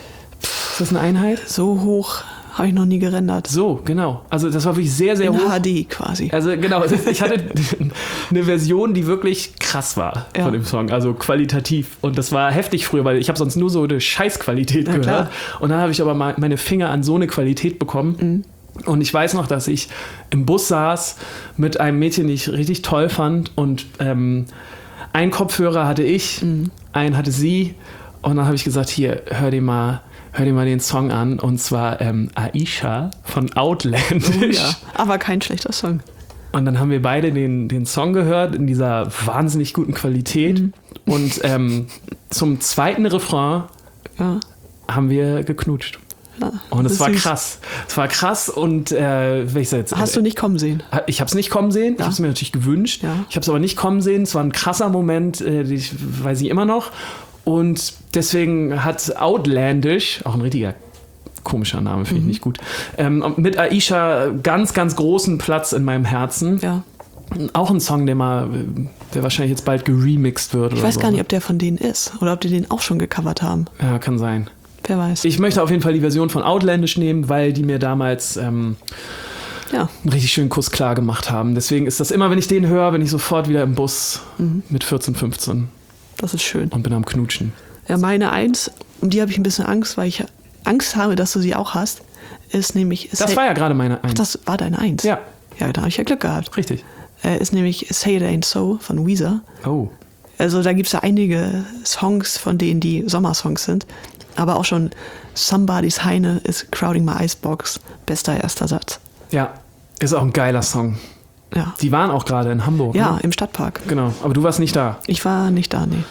Ist das eine Einheit? So hoch habe ich noch nie gerendert. So, genau. Also das war wirklich sehr, sehr in hoch. H D quasi. Also genau, ich hatte eine Version, die wirklich krass war ja. von dem Song, also qualitativ. Und das war heftig früher, weil ich habe sonst nur so eine Scheißqualität ja, gehört. klar. Und dann habe ich aber mal meine Finger an so eine Qualität bekommen. Mhm. Und ich weiß noch, dass ich im Bus saß mit einem Mädchen, die ich richtig toll fand. Und ähm, einen Kopfhörer hatte ich, mhm. einen hatte sie. Und dann habe ich gesagt, hier, hör dir mal, hör dir mal den Song an. Und zwar ähm, Aisha von Outlandish. Oh, ja. Aber kein schlechter Song. Und dann haben wir beide den, den Song gehört in dieser wahnsinnig guten Qualität. Mhm. Und ähm, zum zweiten Refrain ja. haben wir geknutscht. Ja, und es war süß. krass. Es war kraß und äh, wenn ich jetzt, hast du nicht kommen sehen? Ich habe es nicht kommen sehen. Ja. Ich habe es mir natürlich gewünscht. Ja. Ich habe es aber nicht kommen sehen. Es war ein krasser Moment, äh, ich weiß ich immer noch. Und deswegen hat Outlandish, auch ein richtiger komischer Name, finde mhm. ich nicht gut, ähm, mit Aisha ganz, ganz großen Platz in meinem Herzen. Ja. Auch ein Song, der mal, der wahrscheinlich jetzt bald geremixed wird. Ich oder weiß so. gar nicht, ob der von denen ist oder ob die den auch schon gecovert haben. Ja, kann sein. Wer weiß. Ich möchte auf jeden Fall die Version von Outlandish nehmen, weil die mir damals ähm, ja. einen richtig schönen Kuss klar gemacht haben. Deswegen ist das immer, wenn ich den höre, bin ich sofort wieder im Bus mhm. mit vierzehn, fünfzehn. Das ist schön. Und bin am Knutschen. Ja, meine Eins, um die habe ich ein bisschen Angst, weil ich Angst habe, dass du sie auch hast, ist nämlich... Das Say, war ja gerade meine Eins. Ach, das war deine Eins? Ja. Ja, da habe ich ja Glück gehabt. Richtig. Äh, ist nämlich Say It Ain't So von Weezer. Oh. Also da gibt es ja einige Songs von denen, die Sommersongs sind. Aber auch schon Somebody's Heine ist Crowding My Icebox. Bester erster Satz. Ja, ist auch ein geiler Song. Ja. Die waren auch gerade in Hamburg. Ja, ne? im Stadtpark. Genau, aber du warst nicht da. Ich war nicht da, nee.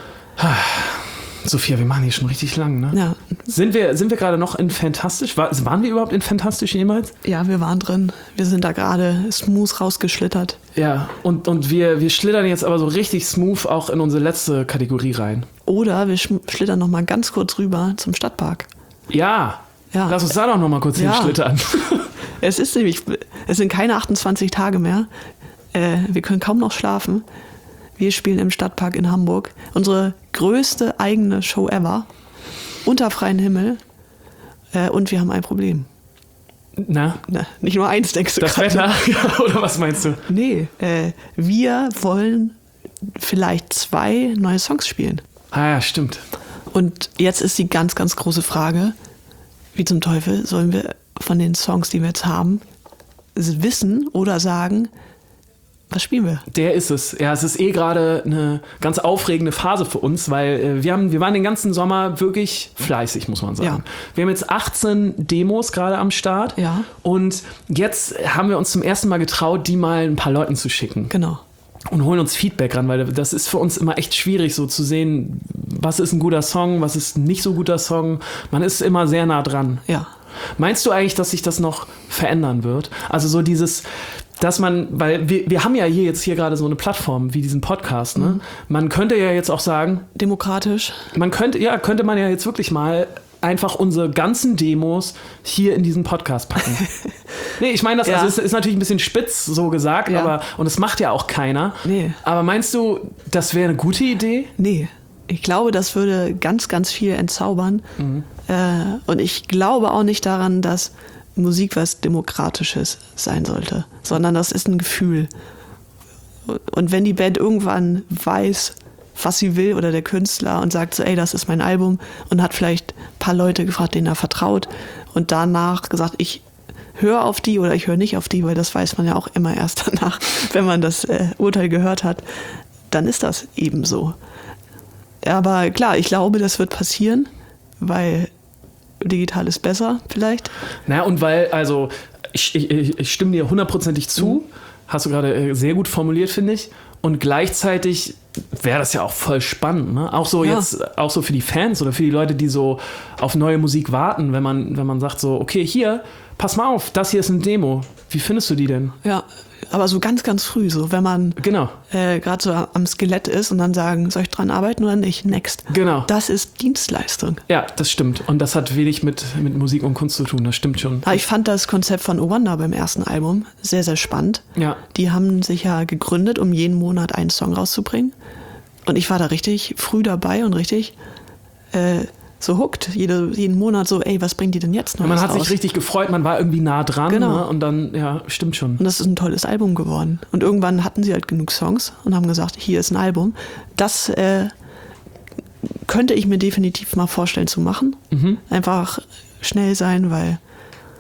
Sophia, wir machen hier schon richtig lang, ne? Ja. Sind wir, sind wir gerade noch in Fantastisch? War, waren wir überhaupt in Fantastisch jemals? Ja, wir waren drin. Wir sind da gerade smooth rausgeschlittert. Ja, und, und wir, wir schlittern jetzt aber so richtig smooth auch in unsere letzte Kategorie rein. Oder wir schlittern noch mal ganz kurz rüber zum Stadtpark. Ja, ja. Lass uns da doch noch mal kurz ja. hinschlittern. Es ist nämlich, es sind keine achtundzwanzig Tage mehr. Äh, wir können kaum noch schlafen. Wir spielen im Stadtpark in Hamburg. Unsere größte eigene Show ever. Unter freiem Himmel. Äh, und wir haben ein Problem. Na? Na, nicht nur eins, denkst du Das grad. Wetter? Oder was meinst du? Nee, äh, wir wollen vielleicht zwei neue Songs spielen. Ah ja, stimmt. Und jetzt ist die ganz, ganz große Frage, wie zum Teufel sollen wir von den Songs, die wir jetzt haben, wissen oder sagen, was spielen wir? Der ist es. Ja, es ist eh gerade eine ganz aufregende Phase für uns, weil äh, wir, haben, wir waren den ganzen Sommer wirklich fleißig, muss man sagen. Ja. Wir haben jetzt achtzehn Demos gerade am Start. Ja. Und jetzt haben wir uns zum ersten Mal getraut, die mal ein paar Leuten zu schicken. Genau. Und holen uns Feedback ran, weil das ist für uns immer echt schwierig, so zu sehen, was ist ein guter Song, was ist ein nicht so guter Song. Man ist immer sehr nah dran. Ja. Meinst du eigentlich, dass sich das noch verändern wird? Also so dieses, dass man, weil wir, wir haben ja hier jetzt hier gerade so eine Plattform wie diesen Podcast, ne? Mhm. Man könnte ja jetzt auch sagen... Demokratisch. Man könnte, ja, könnte man ja jetzt wirklich mal einfach unsere ganzen Demos hier in diesen Podcast packen. Nee, ich meine, das ja. also ist, ist natürlich ein bisschen spitz so gesagt, ja. aber und das macht ja auch keiner. Nee. Aber meinst du, das wäre eine gute Idee? Nee. Ich glaube, das würde ganz, ganz viel entzaubern. Mhm. Äh, und ich glaube auch nicht daran, dass Musik was Demokratisches sein sollte, sondern das ist ein Gefühl. Und wenn die Band irgendwann weiß, was sie will oder der Künstler und sagt so, ey, das ist mein Album und hat vielleicht ein paar Leute gefragt, denen er vertraut und danach gesagt, ich höre auf die oder ich höre nicht auf die, weil das weiß man ja auch immer erst danach, wenn man das äh, Urteil gehört hat, dann ist das eben so. Aber klar, ich glaube, das wird passieren, weil digital ist besser vielleicht. Naja, und weil, also ich, ich, ich stimme dir hundertprozentig zu, mhm. hast du gerade sehr gut formuliert, finde ich. Und gleichzeitig wäre das ja auch voll spannend, ne? Auch so ja. jetzt, auch so für die Fans oder für die Leute, die so auf neue Musik warten, wenn man, wenn man sagt so, okay, hier, pass mal auf, das hier ist eine Demo. Wie findest du die denn? Ja, aber so ganz, ganz früh, so wenn man genau. äh, gerade so am Skelett ist und dann sagen, soll ich dran arbeiten oder nicht? Next. Genau. Das ist Dienstleistung. Ja, das stimmt. Und das hat wenig mit, mit Musik und Kunst zu tun, das stimmt schon. Aber ich fand das Konzept von Owanda beim ersten Album sehr, sehr spannend. Ja. Die haben sich ja gegründet, um jeden Monat einen Song rauszubringen. Und ich war da richtig früh dabei und richtig äh, so hooked. Jede, jeden Monat so, ey, was bringt die denn jetzt noch? Man hat raus? sich richtig gefreut, man war irgendwie nah dran. Genau. Ne? Und dann, ja, stimmt schon. Und das ist ein tolles Album geworden. Und irgendwann hatten sie halt genug Songs und haben gesagt, hier ist ein Album. Das äh, könnte ich mir definitiv mal vorstellen zu machen. Mhm. Einfach schnell sein, weil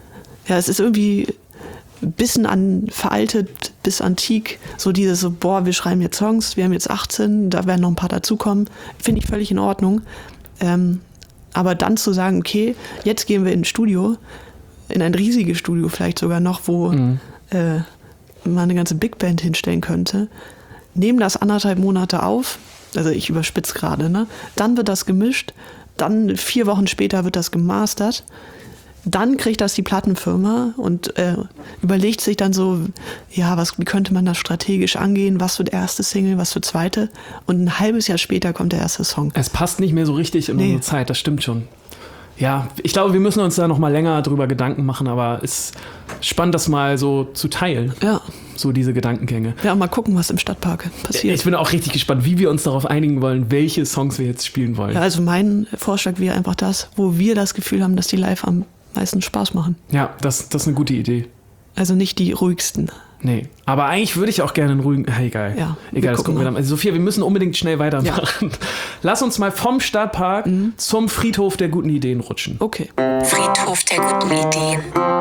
Ja, es ist irgendwie ein bisschen an, veraltet bis antik. So dieses so, boah, wir schreiben jetzt Songs, wir haben jetzt achtzehn, da werden noch ein paar dazukommen. Finde ich völlig in Ordnung. Ähm, aber dann zu sagen, okay, jetzt gehen wir ins Studio, in ein riesiges Studio vielleicht sogar noch, wo mhm. äh, man eine ganze Big Band hinstellen könnte, nehmen das anderthalb Monate auf, also ich überspitze gerade, ne? Dann wird das gemischt, dann vier Wochen später wird das gemastert, dann kriegt das die Plattenfirma und äh, überlegt sich dann so, ja, was, wie könnte man das strategisch angehen, was wird erste Single, was wird zweite, und ein halbes Jahr später kommt der erste Song. Es passt nicht mehr so richtig in nee. unsere Zeit, das stimmt schon. Ja, ich glaube, wir müssen uns da noch mal länger drüber Gedanken machen, aber es ist spannend, das mal so zu teilen. Ja. So diese Gedankengänge. Ja, mal gucken, was im Stadtpark passiert. Ich bin auch richtig gespannt, wie wir uns darauf einigen wollen, welche Songs wir jetzt spielen wollen. Ja, also mein Vorschlag wäre einfach das, wo wir das Gefühl haben, dass die live am meisten Spaß machen. Ja, das, das ist eine gute Idee. Also nicht die ruhigsten. Nee, aber eigentlich würde ich auch gerne einen ruhigen... Hey, egal. Ja, egal, das gucken wir dann. Also Sophia, wir müssen unbedingt schnell weitermachen. Ja. Lass uns mal vom Stadtpark mhm. zum Friedhof der guten Ideen rutschen. Okay. Friedhof der guten Ideen.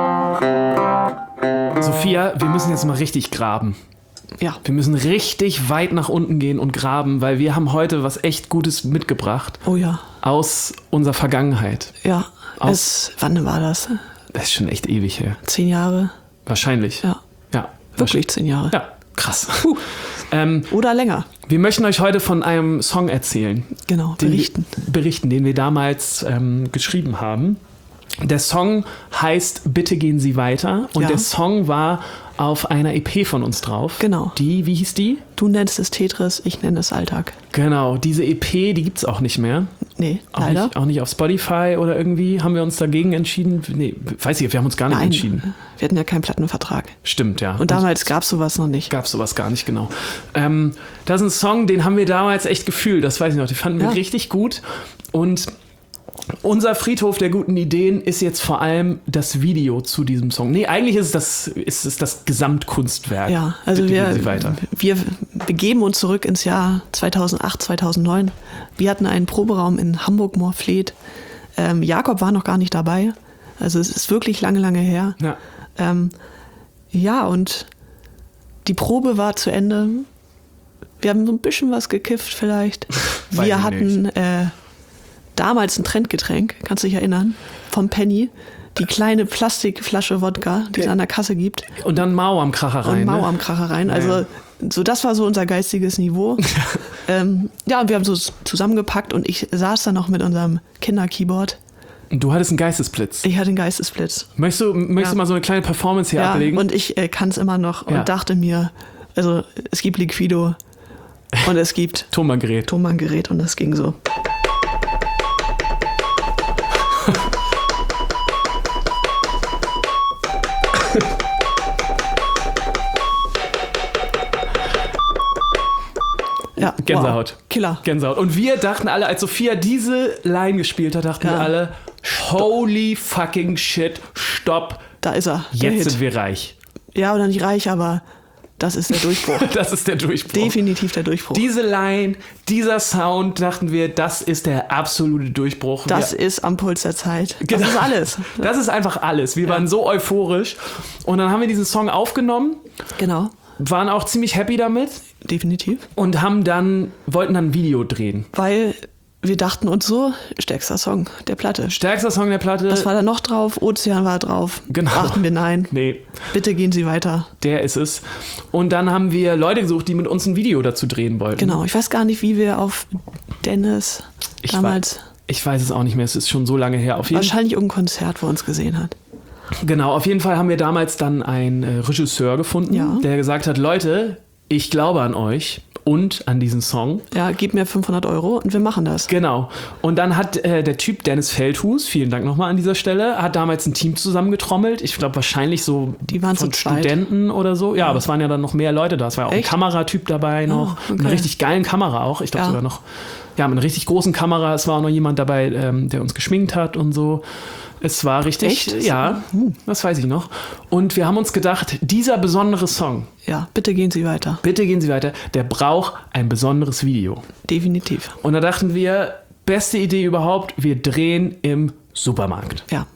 Sophia, wir müssen jetzt mal richtig graben. Ja. Wir müssen richtig weit nach unten gehen und graben, weil wir haben heute was echt Gutes mitgebracht. Oh ja. Aus unserer Vergangenheit. Ja. Aus, es, wann war das? Das ist schon echt ewig her. Zehn Jahre? Wahrscheinlich. Ja. Ja. Wirklich zehn Jahre? Ja, krass. Uh. Ähm, Oder länger. Wir möchten euch heute von einem Song erzählen. Genau, berichten. Den, berichten, den wir damals ähm, geschrieben haben. Der Song heißt Bitte gehen Sie weiter und ja. der Song war auf einer E P von uns drauf. Genau. Die, wie hieß die? Du nennst es Tetris, ich nenne es Alltag. Genau, diese E P, die gibt's auch nicht mehr. Nee, auch leider. Nicht, auch nicht auf Spotify oder irgendwie. Haben wir uns dagegen entschieden? Nee, weiß ich, wir haben uns gar nicht Nein, entschieden. Wir hatten ja keinen Plattenvertrag. Stimmt, ja. Und damals gab's sowas noch nicht. Gab's sowas gar nicht, genau. Ähm, das ist ein Song, den haben wir damals echt gefühlt, das weiß ich noch. Den fanden wir ja. richtig gut. Und unser Friedhof der guten Ideen ist jetzt vor allem das Video zu diesem Song. Nee, eigentlich ist es das, ist es das Gesamtkunstwerk. Ja, also Bitte wir, gehen Sie weiter. wir begeben uns zurück ins Jahr zweitausendacht, zweitausendneun. Wir hatten einen Proberaum in Hamburg-Moorfleet. Ähm, Jakob war noch gar nicht dabei. Also es ist wirklich lange, lange her. Ja, ähm, ja und die Probe war zu Ende. Wir haben so ein bisschen was gekifft vielleicht. Wir hatten... Äh, damals ein Trendgetränk, kannst du dich erinnern, vom Penny, die kleine Plastikflasche Wodka, die es an der Kasse gibt. Und dann Mau am Kracher rein. Und Mau ne? am Kracher rein. Also ja. so das war so unser geistiges Niveau. ähm, ja, und wir haben so zusammengepackt und ich saß da noch mit unserem Kinder-Keyboard. Und du hattest einen Geistesblitz. Ich hatte einen Geistesblitz. Möchtest du, möchtest ja. du mal so eine kleine Performance hier ja, ablegen? Und ich äh, kann es immer noch und ja. dachte mir, also es gibt Liquido und es gibt Tonbandgerät. Tonbandgerät und das ging so. Ja, Gänsehaut. Wow. Killer. Gänsehaut. Und wir dachten alle, als Sophia diese Line gespielt hat, dachten ja. wir alle, holy fucking shit, stopp. Da ist er. Jetzt sind wir reich. Ja, oder nicht reich, aber das ist der Durchbruch. Das ist der Durchbruch. Definitiv der Durchbruch. Diese Line, dieser Sound, dachten wir, das ist der absolute Durchbruch. Das wir, ist am Puls der Zeit. Das genau. ist alles. Das ist einfach alles. Wir ja. waren so euphorisch. Und dann haben wir diesen Song aufgenommen. Genau. Waren auch ziemlich happy damit. Definitiv. Und haben dann, wollten dann ein Video drehen. Weil wir dachten uns so, stärkster Song der Platte. Stärkster Song der Platte. Was war da noch drauf? Ozean war drauf. Genau. Dachten wir nein. Nee. Bitte gehen Sie weiter. Der ist es. Und dann haben wir Leute gesucht, die mit uns ein Video dazu drehen wollten. Genau. Ich weiß gar nicht, wie wir auf Dennis ich damals... Weiß, ich weiß es auch nicht mehr. Es ist schon so lange her. Auf jeden Wahrscheinlich irgendein Konzert, wo er uns gesehen hat. Genau. Auf jeden Fall haben wir damals dann einen äh, Regisseur gefunden, ja. der gesagt hat, Leute, ich glaube an euch. Und an diesen Song. Ja, gib mir fünfhundert Euro und wir machen das. Genau. Und dann hat äh, der Typ Dennis Feldhus, vielen Dank nochmal an dieser Stelle, hat damals ein Team zusammengetrommelt. Ich glaube wahrscheinlich so Die waren von zu zweit. Studenten oder so. Ja, ja, aber es waren ja dann noch mehr Leute da. Es war ja auch Echt? ein Kameratyp dabei noch. Oh, okay. Mit einer richtig geilen Kamera auch. Ich glaube ja. sogar noch. Ja, mit einer richtig großen Kamera. Es war auch noch jemand dabei, ähm, der uns geschminkt hat und so. Es war richtig, Echt? ja, das weiß ich noch. Und wir haben uns gedacht, dieser besondere Song. Ja, bitte gehen Sie weiter. Bitte gehen Sie weiter. Der braucht ein besonderes Video. Definitiv. Und da dachten wir, beste Idee überhaupt, wir drehen im Supermarkt. Ja.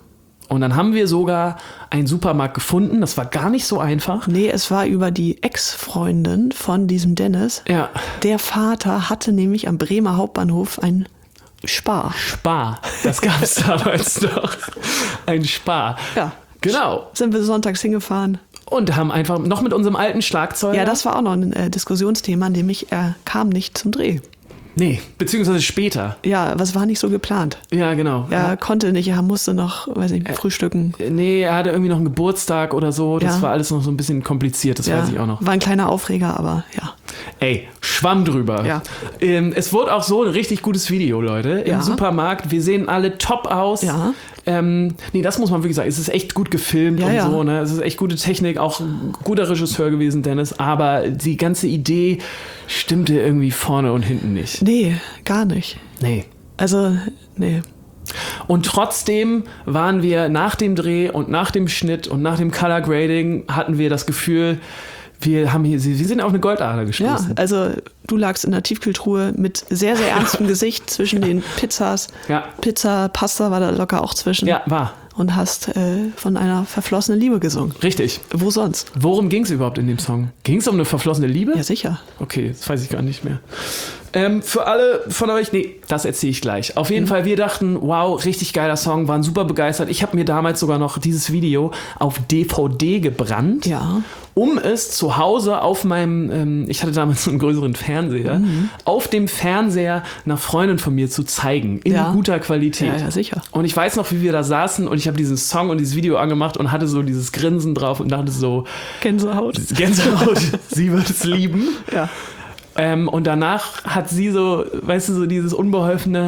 Und dann haben wir sogar einen Supermarkt gefunden. Das war gar nicht so einfach. Nee, es war über die Ex-Freundin von diesem Dennis. Ja. Der Vater hatte nämlich am Bremer Hauptbahnhof ein Spar. Spar. Das gab es damals noch. Ein Spar. Ja. Genau. Sind wir sonntags hingefahren. Und haben einfach noch mit unserem alten Schlagzeuger. Ja, das war auch noch ein äh, Diskussionsthema, nämlich er kam nicht zum Dreh. Nee, beziehungsweise später. Ja, was war nicht so geplant? Ja, genau. Er ja. konnte nicht, er musste noch, weiß ich, frühstücken. Nee, er hatte irgendwie noch einen Geburtstag oder so. Das Ja. war alles noch so ein bisschen kompliziert, das Ja, weiß ich auch noch. war ein kleiner Aufreger, aber ja. Ey, schwamm drüber. Ja. Ähm, es wurde auch so ein richtig gutes Video, Leute. Im Ja. Supermarkt. Wir sehen alle top aus. Ja. Ähm, nee, das muss man wirklich sagen. Es ist echt gut gefilmt Ja, und ja. so. Ne? Es ist echt gute Technik. Auch ein guter Regisseur gewesen, Dennis. Aber die ganze Idee stimmte irgendwie vorne und hinten nicht. Nee, gar nicht. Nee. Also, nee. Und trotzdem waren wir nach dem Dreh und nach dem Schnitt und nach dem Color Grading hatten wir das Gefühl, wir haben hier, wir sind auf eine Goldader Ja, gestoßen. also du lagst in der Tiefkühltruhe mit sehr, sehr ernstem Gesicht zwischen den Pizzas. Ja. Pizza, Pasta war da locker auch zwischen. Ja, war. Und hast äh, von einer verflossenen Liebe gesungen. Richtig. Wo sonst? Worum ging es überhaupt in dem Song? Ging es um eine verflossene Liebe? Ja, sicher. Okay, das weiß ich gar nicht mehr. Ähm, für alle von euch, nee, das erzähle ich gleich. Auf jeden Mhm. Fall, wir dachten, wow, richtig geiler Song, waren super begeistert. Ich habe mir damals sogar noch dieses Video auf D V D gebrannt, Ja. um es zu Hause auf meinem, ähm, ich hatte damals so einen größeren Fernseher, Mhm. auf dem Fernseher einer Freundin von mir zu zeigen, in Ja. guter Qualität. Ja, ja, sicher. Und ich weiß noch, wie wir da saßen und ich habe diesen Song und dieses Video angemacht und hatte so dieses Grinsen drauf und dachte so, Gänsehaut. Gänsehaut, sie wird es lieben. Ja. Ähm, und danach hat sie so, weißt du, so dieses unbeholfene,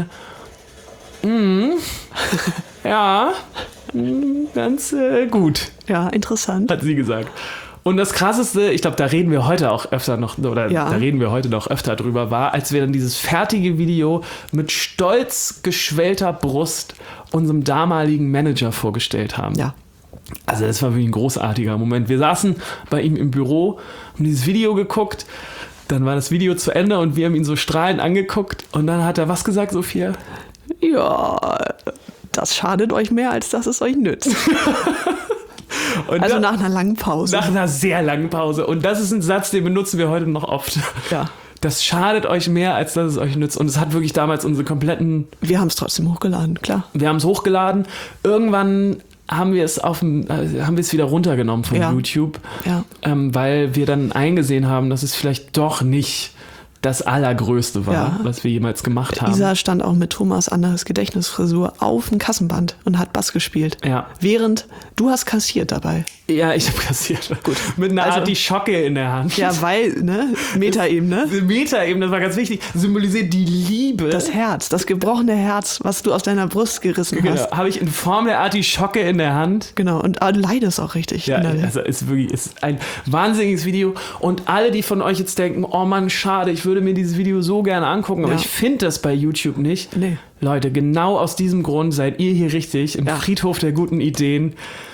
mm, ja, mm, ganz äh, gut, Ja, interessant. hat sie gesagt. Und das Krasseste, ich glaube, da reden wir heute auch öfter noch, oder Ja. da reden wir heute noch öfter drüber, war, als wir dann dieses fertige Video mit stolz geschwellter Brust unserem damaligen Manager vorgestellt haben. Ja. Also das war wirklich ein großartiger Moment. Wir saßen bei ihm im Büro, haben dieses Video geguckt, dann war das Video zu Ende und wir haben ihn so strahlend angeguckt und dann hat er was gesagt, Sophia? Ja, das schadet euch mehr, als dass es euch nützt. Und Also dann- nach einer langen Pause. nach einer sehr langen Pause. Und das ist ein Satz, den benutzen wir heute noch oft. Ja. Das schadet euch mehr, als dass es euch nützt. Und es hat wirklich damals unsere kompletten, Wir haben es trotzdem hochgeladen, klar. wir haben es hochgeladen. Irgendwann haben wir es auf dem, äh, haben wir es wieder runtergenommen von Ja. YouTube, Ja. ähm, weil wir dann eingesehen haben, dass es vielleicht doch nicht das Allergrößte war, Ja. was wir jemals gemacht haben. Isa stand auch mit Thomas Anderes Gedächtnisfrisur auf dem Kassenband und hat Bass gespielt. Ja. Während du hast kassiert dabei. Ja, ich habe kassiert. Gut. Mit einer Also- Artischocke in der Hand. Ja, weil, ne? Metaebene. Die Metaebene, das war ganz wichtig, symbolisiert die Liebe. Das Herz, das gebrochene Herz, was du aus deiner Brust gerissen genau, hast. habe ich in Form der Artischocke in der Hand. Genau, und ah, du leidest auch richtig. Ja, innerlich. also ist wirklich ist ein wahnsinniges Video. Und alle, die von euch jetzt denken, oh Mann, schade, ich würde mir dieses Video so gerne angucken, aber Ja. ich finde das bei YouTube nicht. Nee. Leute, genau aus diesem Grund seid ihr hier richtig im Ja. Friedhof der guten Ideen.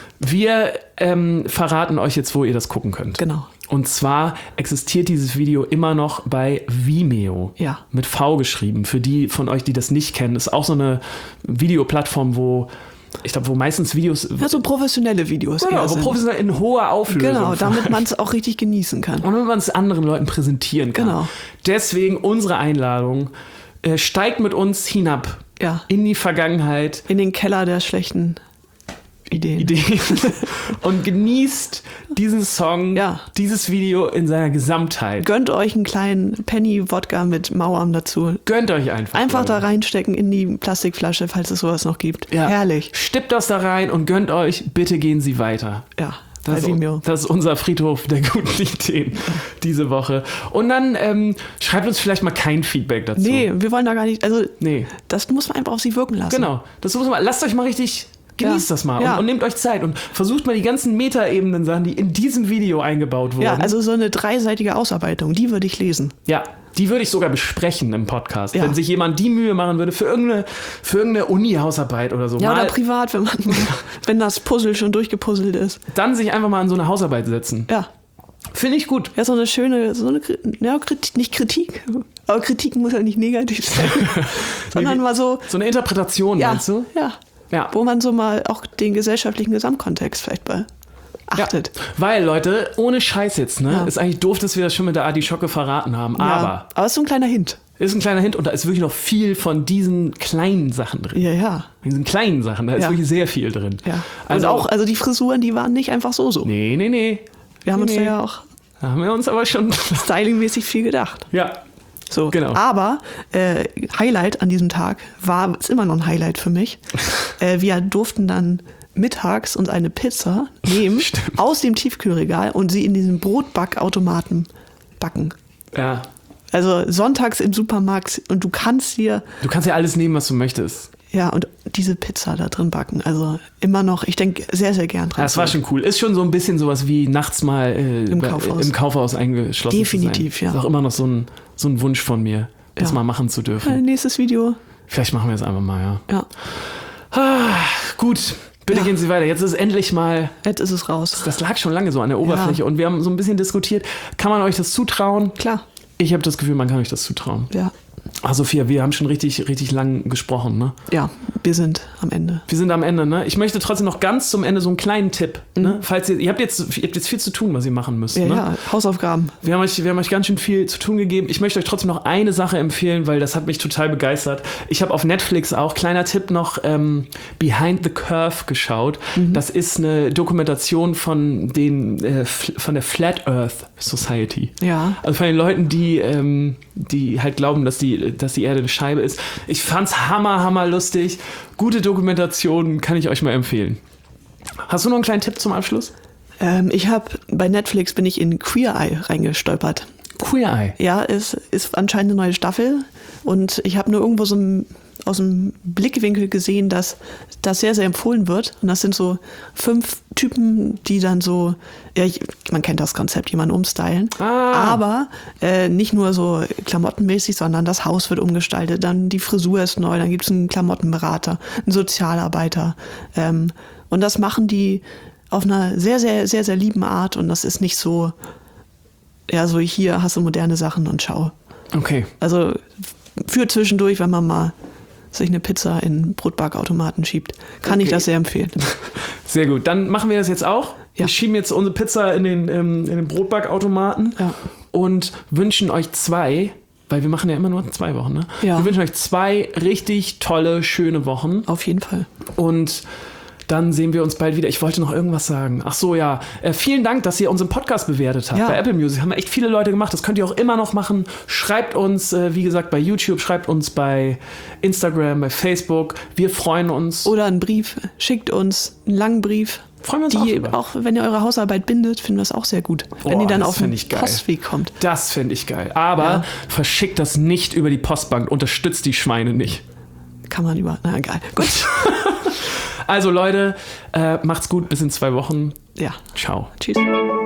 Wir ähm, verraten euch jetzt, wo ihr das gucken könnt. Genau. Und zwar existiert dieses Video immer noch bei Vimeo. Ja. Mit V geschrieben. Für die von euch, die das nicht kennen, ist auch so eine Videoplattform, wo ich glaube, wo meistens Videos Ja, so professionelle Videos. genau, eher wo sind. professionell in hoher Auflösung. Genau, damit man es auch richtig genießen kann. und wenn man es anderen Leuten präsentieren kann. Genau. Deswegen unsere Einladung. Äh, steigt mit uns hinab Ja. in die Vergangenheit. In den Keller der schlechten Ideen. Ideen und genießt diesen Song, Ja. dieses Video in seiner Gesamtheit. Gönnt euch einen kleinen Penny-Wodka mit Mauern dazu. Gönnt euch einfach. Einfach da Leute. reinstecken in die Plastikflasche, falls es sowas noch gibt. Ja. Herrlich. Stippt das da rein und gönnt euch. Bitte gehen Sie weiter. Ja, Das bei ist, Vimeo. das ist unser Friedhof der guten Ideen diese Woche. Und dann ähm, schreibt uns vielleicht mal kein Feedback dazu. Nee, wir wollen da gar nicht, also Nee. das muss man einfach auf sie wirken lassen. Genau. Das muss man, lasst euch mal richtig, genießt Ja. das mal Ja. und, und nehmt euch Zeit und versucht mal die ganzen Metaebenen Sachen, die in diesem Video eingebaut wurden. Ja, also so eine dreiseitige Ausarbeitung, die würde ich lesen. Ja, die würde ich sogar besprechen im Podcast. Ja. Wenn sich jemand die Mühe machen würde für irgendeine, für irgendeine Uni-Hausarbeit oder so. Ja, mal, oder privat, wenn man, wenn das Puzzle schon durchgepuzzelt ist. dann sich einfach mal an so eine Hausarbeit setzen. Ja. Finde ich gut. Ja, so eine schöne, so eine, Kri- ja, Kritik, nicht Kritik, aber Kritik muss ja nicht negativ sein, sondern mal so, So eine Interpretation, ja, meinst du? ja, Ja. wo man so mal auch den gesellschaftlichen Gesamtkontext vielleicht beachtet. Ja, weil, Leute, ohne Scheiß jetzt, ne, Ja. ist eigentlich doof, dass wir das schon mit der Artischocke verraten haben, Ja, aber aber es ist so ein kleiner Hint. ist ein kleiner Hint und da ist wirklich noch viel von diesen kleinen Sachen drin. Ja, ja. Diesen kleinen Sachen, da ist Ja. wirklich sehr viel drin. ja. Also und auch, also die Frisuren, die waren nicht einfach so so. Nee, nee, nee. Wir haben nee, uns da nee. ja auch Da haben wir uns aber schon... stylingmäßig viel gedacht. ja, So. Genau. Aber äh, Highlight an diesem Tag war, ist immer noch ein Highlight für mich. äh, wir durften dann mittags uns eine Pizza nehmen Stimmt. aus dem Tiefkühlregal und sie in diesem Brotbackautomaten backen. ja. Also sonntags im Supermarkt und du kannst dir, Du kannst ja alles nehmen, was du möchtest. ja, und diese Pizza da drin backen. Also immer noch, ich denke sehr, sehr gern dran. Ja, das war schon cool. Ist schon so ein bisschen sowas wie nachts mal äh, Im bei- Kaufhaus. im Kaufhaus eingeschlossen Definitiv, zu sein. ja. Ist auch immer noch so ein, so ein Wunsch von mir, das Ja. mal machen zu Äh, dürfen. nächstes Video. Vielleicht machen wir es einfach mal, ja. Ja, Ah, gut, bitte Ja. gehen Sie weiter. Jetzt ist endlich mal... jetzt ist es raus. Das lag schon lange so an der Oberfläche und wir haben so ein bisschen diskutiert. Kann man euch das zutrauen? Klar, Ich habe das Gefühl, man kann euch das zutrauen. ja. Ah, Sophia, wir haben schon richtig, richtig lang gesprochen, ne? Ja, wir sind am Ende. Wir sind am Ende, ne? Ich möchte trotzdem noch ganz zum Ende so einen kleinen Tipp, ne? Mhm. Falls ihr, ihr habt jetzt, ihr habt jetzt viel zu tun, was ihr machen müsst, Ja, ne? ja, Hausaufgaben. Wir haben, euch, wir haben euch ganz schön viel zu tun gegeben. Ich möchte euch trotzdem noch eine Sache empfehlen, weil das hat mich total begeistert. Ich habe auf Netflix auch, kleiner Tipp noch, ähm, Behind the Curve geschaut. Mhm. Das ist eine Dokumentation von, den, äh, F- von der Flat Earth Society. Ja. Also von den Leuten, die, ähm, die halt glauben, dass die, dass die Erde eine Scheibe ist. Ich fand's hammer, hammer lustig. Gute Dokumentation, kann ich euch mal empfehlen. Hast du noch einen kleinen Tipp zum Abschluss? Ähm, ich habe bei Netflix bin ich in Queer Eye reingestolpert. Queer Eye. Ja, es ist anscheinend eine neue Staffel und ich habe nur irgendwo so ein, aus dem Blickwinkel gesehen, dass das sehr, sehr empfohlen wird. Und das sind so fünf Typen, die dann so, ja, ich, man kennt das Konzept, jemanden umstylen. Ah. Aber äh, nicht nur so klamottenmäßig, sondern das Haus wird umgestaltet, dann die Frisur ist neu, dann gibt es einen Klamottenberater, einen Sozialarbeiter. Ähm, und das machen die auf einer sehr, sehr, sehr, sehr lieben Art und das ist nicht so, ja, so hier hast du moderne Sachen und schau. Okay. Also für zwischendurch, wenn man mal sich eine Pizza in einen Brotbackautomaten schiebt, kann ich Okay. das sehr empfehlen. Sehr gut. Dann machen wir das jetzt auch. Ja. Wir schieben jetzt unsere Pizza in den, ähm, in den Brotbackautomaten Ja. und wünschen euch zwei, weil wir machen ja immer nur zwei Wochen, ne? Ja. Wir wünschen euch zwei richtig tolle, schöne Wochen Auf jeden Fall. und dann sehen wir uns bald wieder. Ich wollte noch irgendwas sagen. Ach so, ja. Äh, vielen Dank, dass ihr unseren Podcast bewertet habt Ja. bei Apple Music. Haben echt viele Leute gemacht. Das könnt ihr auch immer noch machen. Schreibt uns, äh, wie gesagt, bei YouTube, schreibt uns bei Instagram, bei Facebook. Wir freuen uns. Oder einen Brief, schickt uns einen langen Brief. Freuen wir uns auch Die, drüber. auch wenn ihr eure Hausarbeit bindet, finden wir es auch sehr gut. wenn Boah, die dann das auf den find ich geil. Postweg kommt. Das fände ich geil. Aber Ja. verschickt das nicht über die Postbank. Unterstützt die Schweine nicht. Kann man über. Na egal. Gut. Also Leute, äh, macht's gut. Bis in zwei Wochen. Ja. Ciao. Tschüss.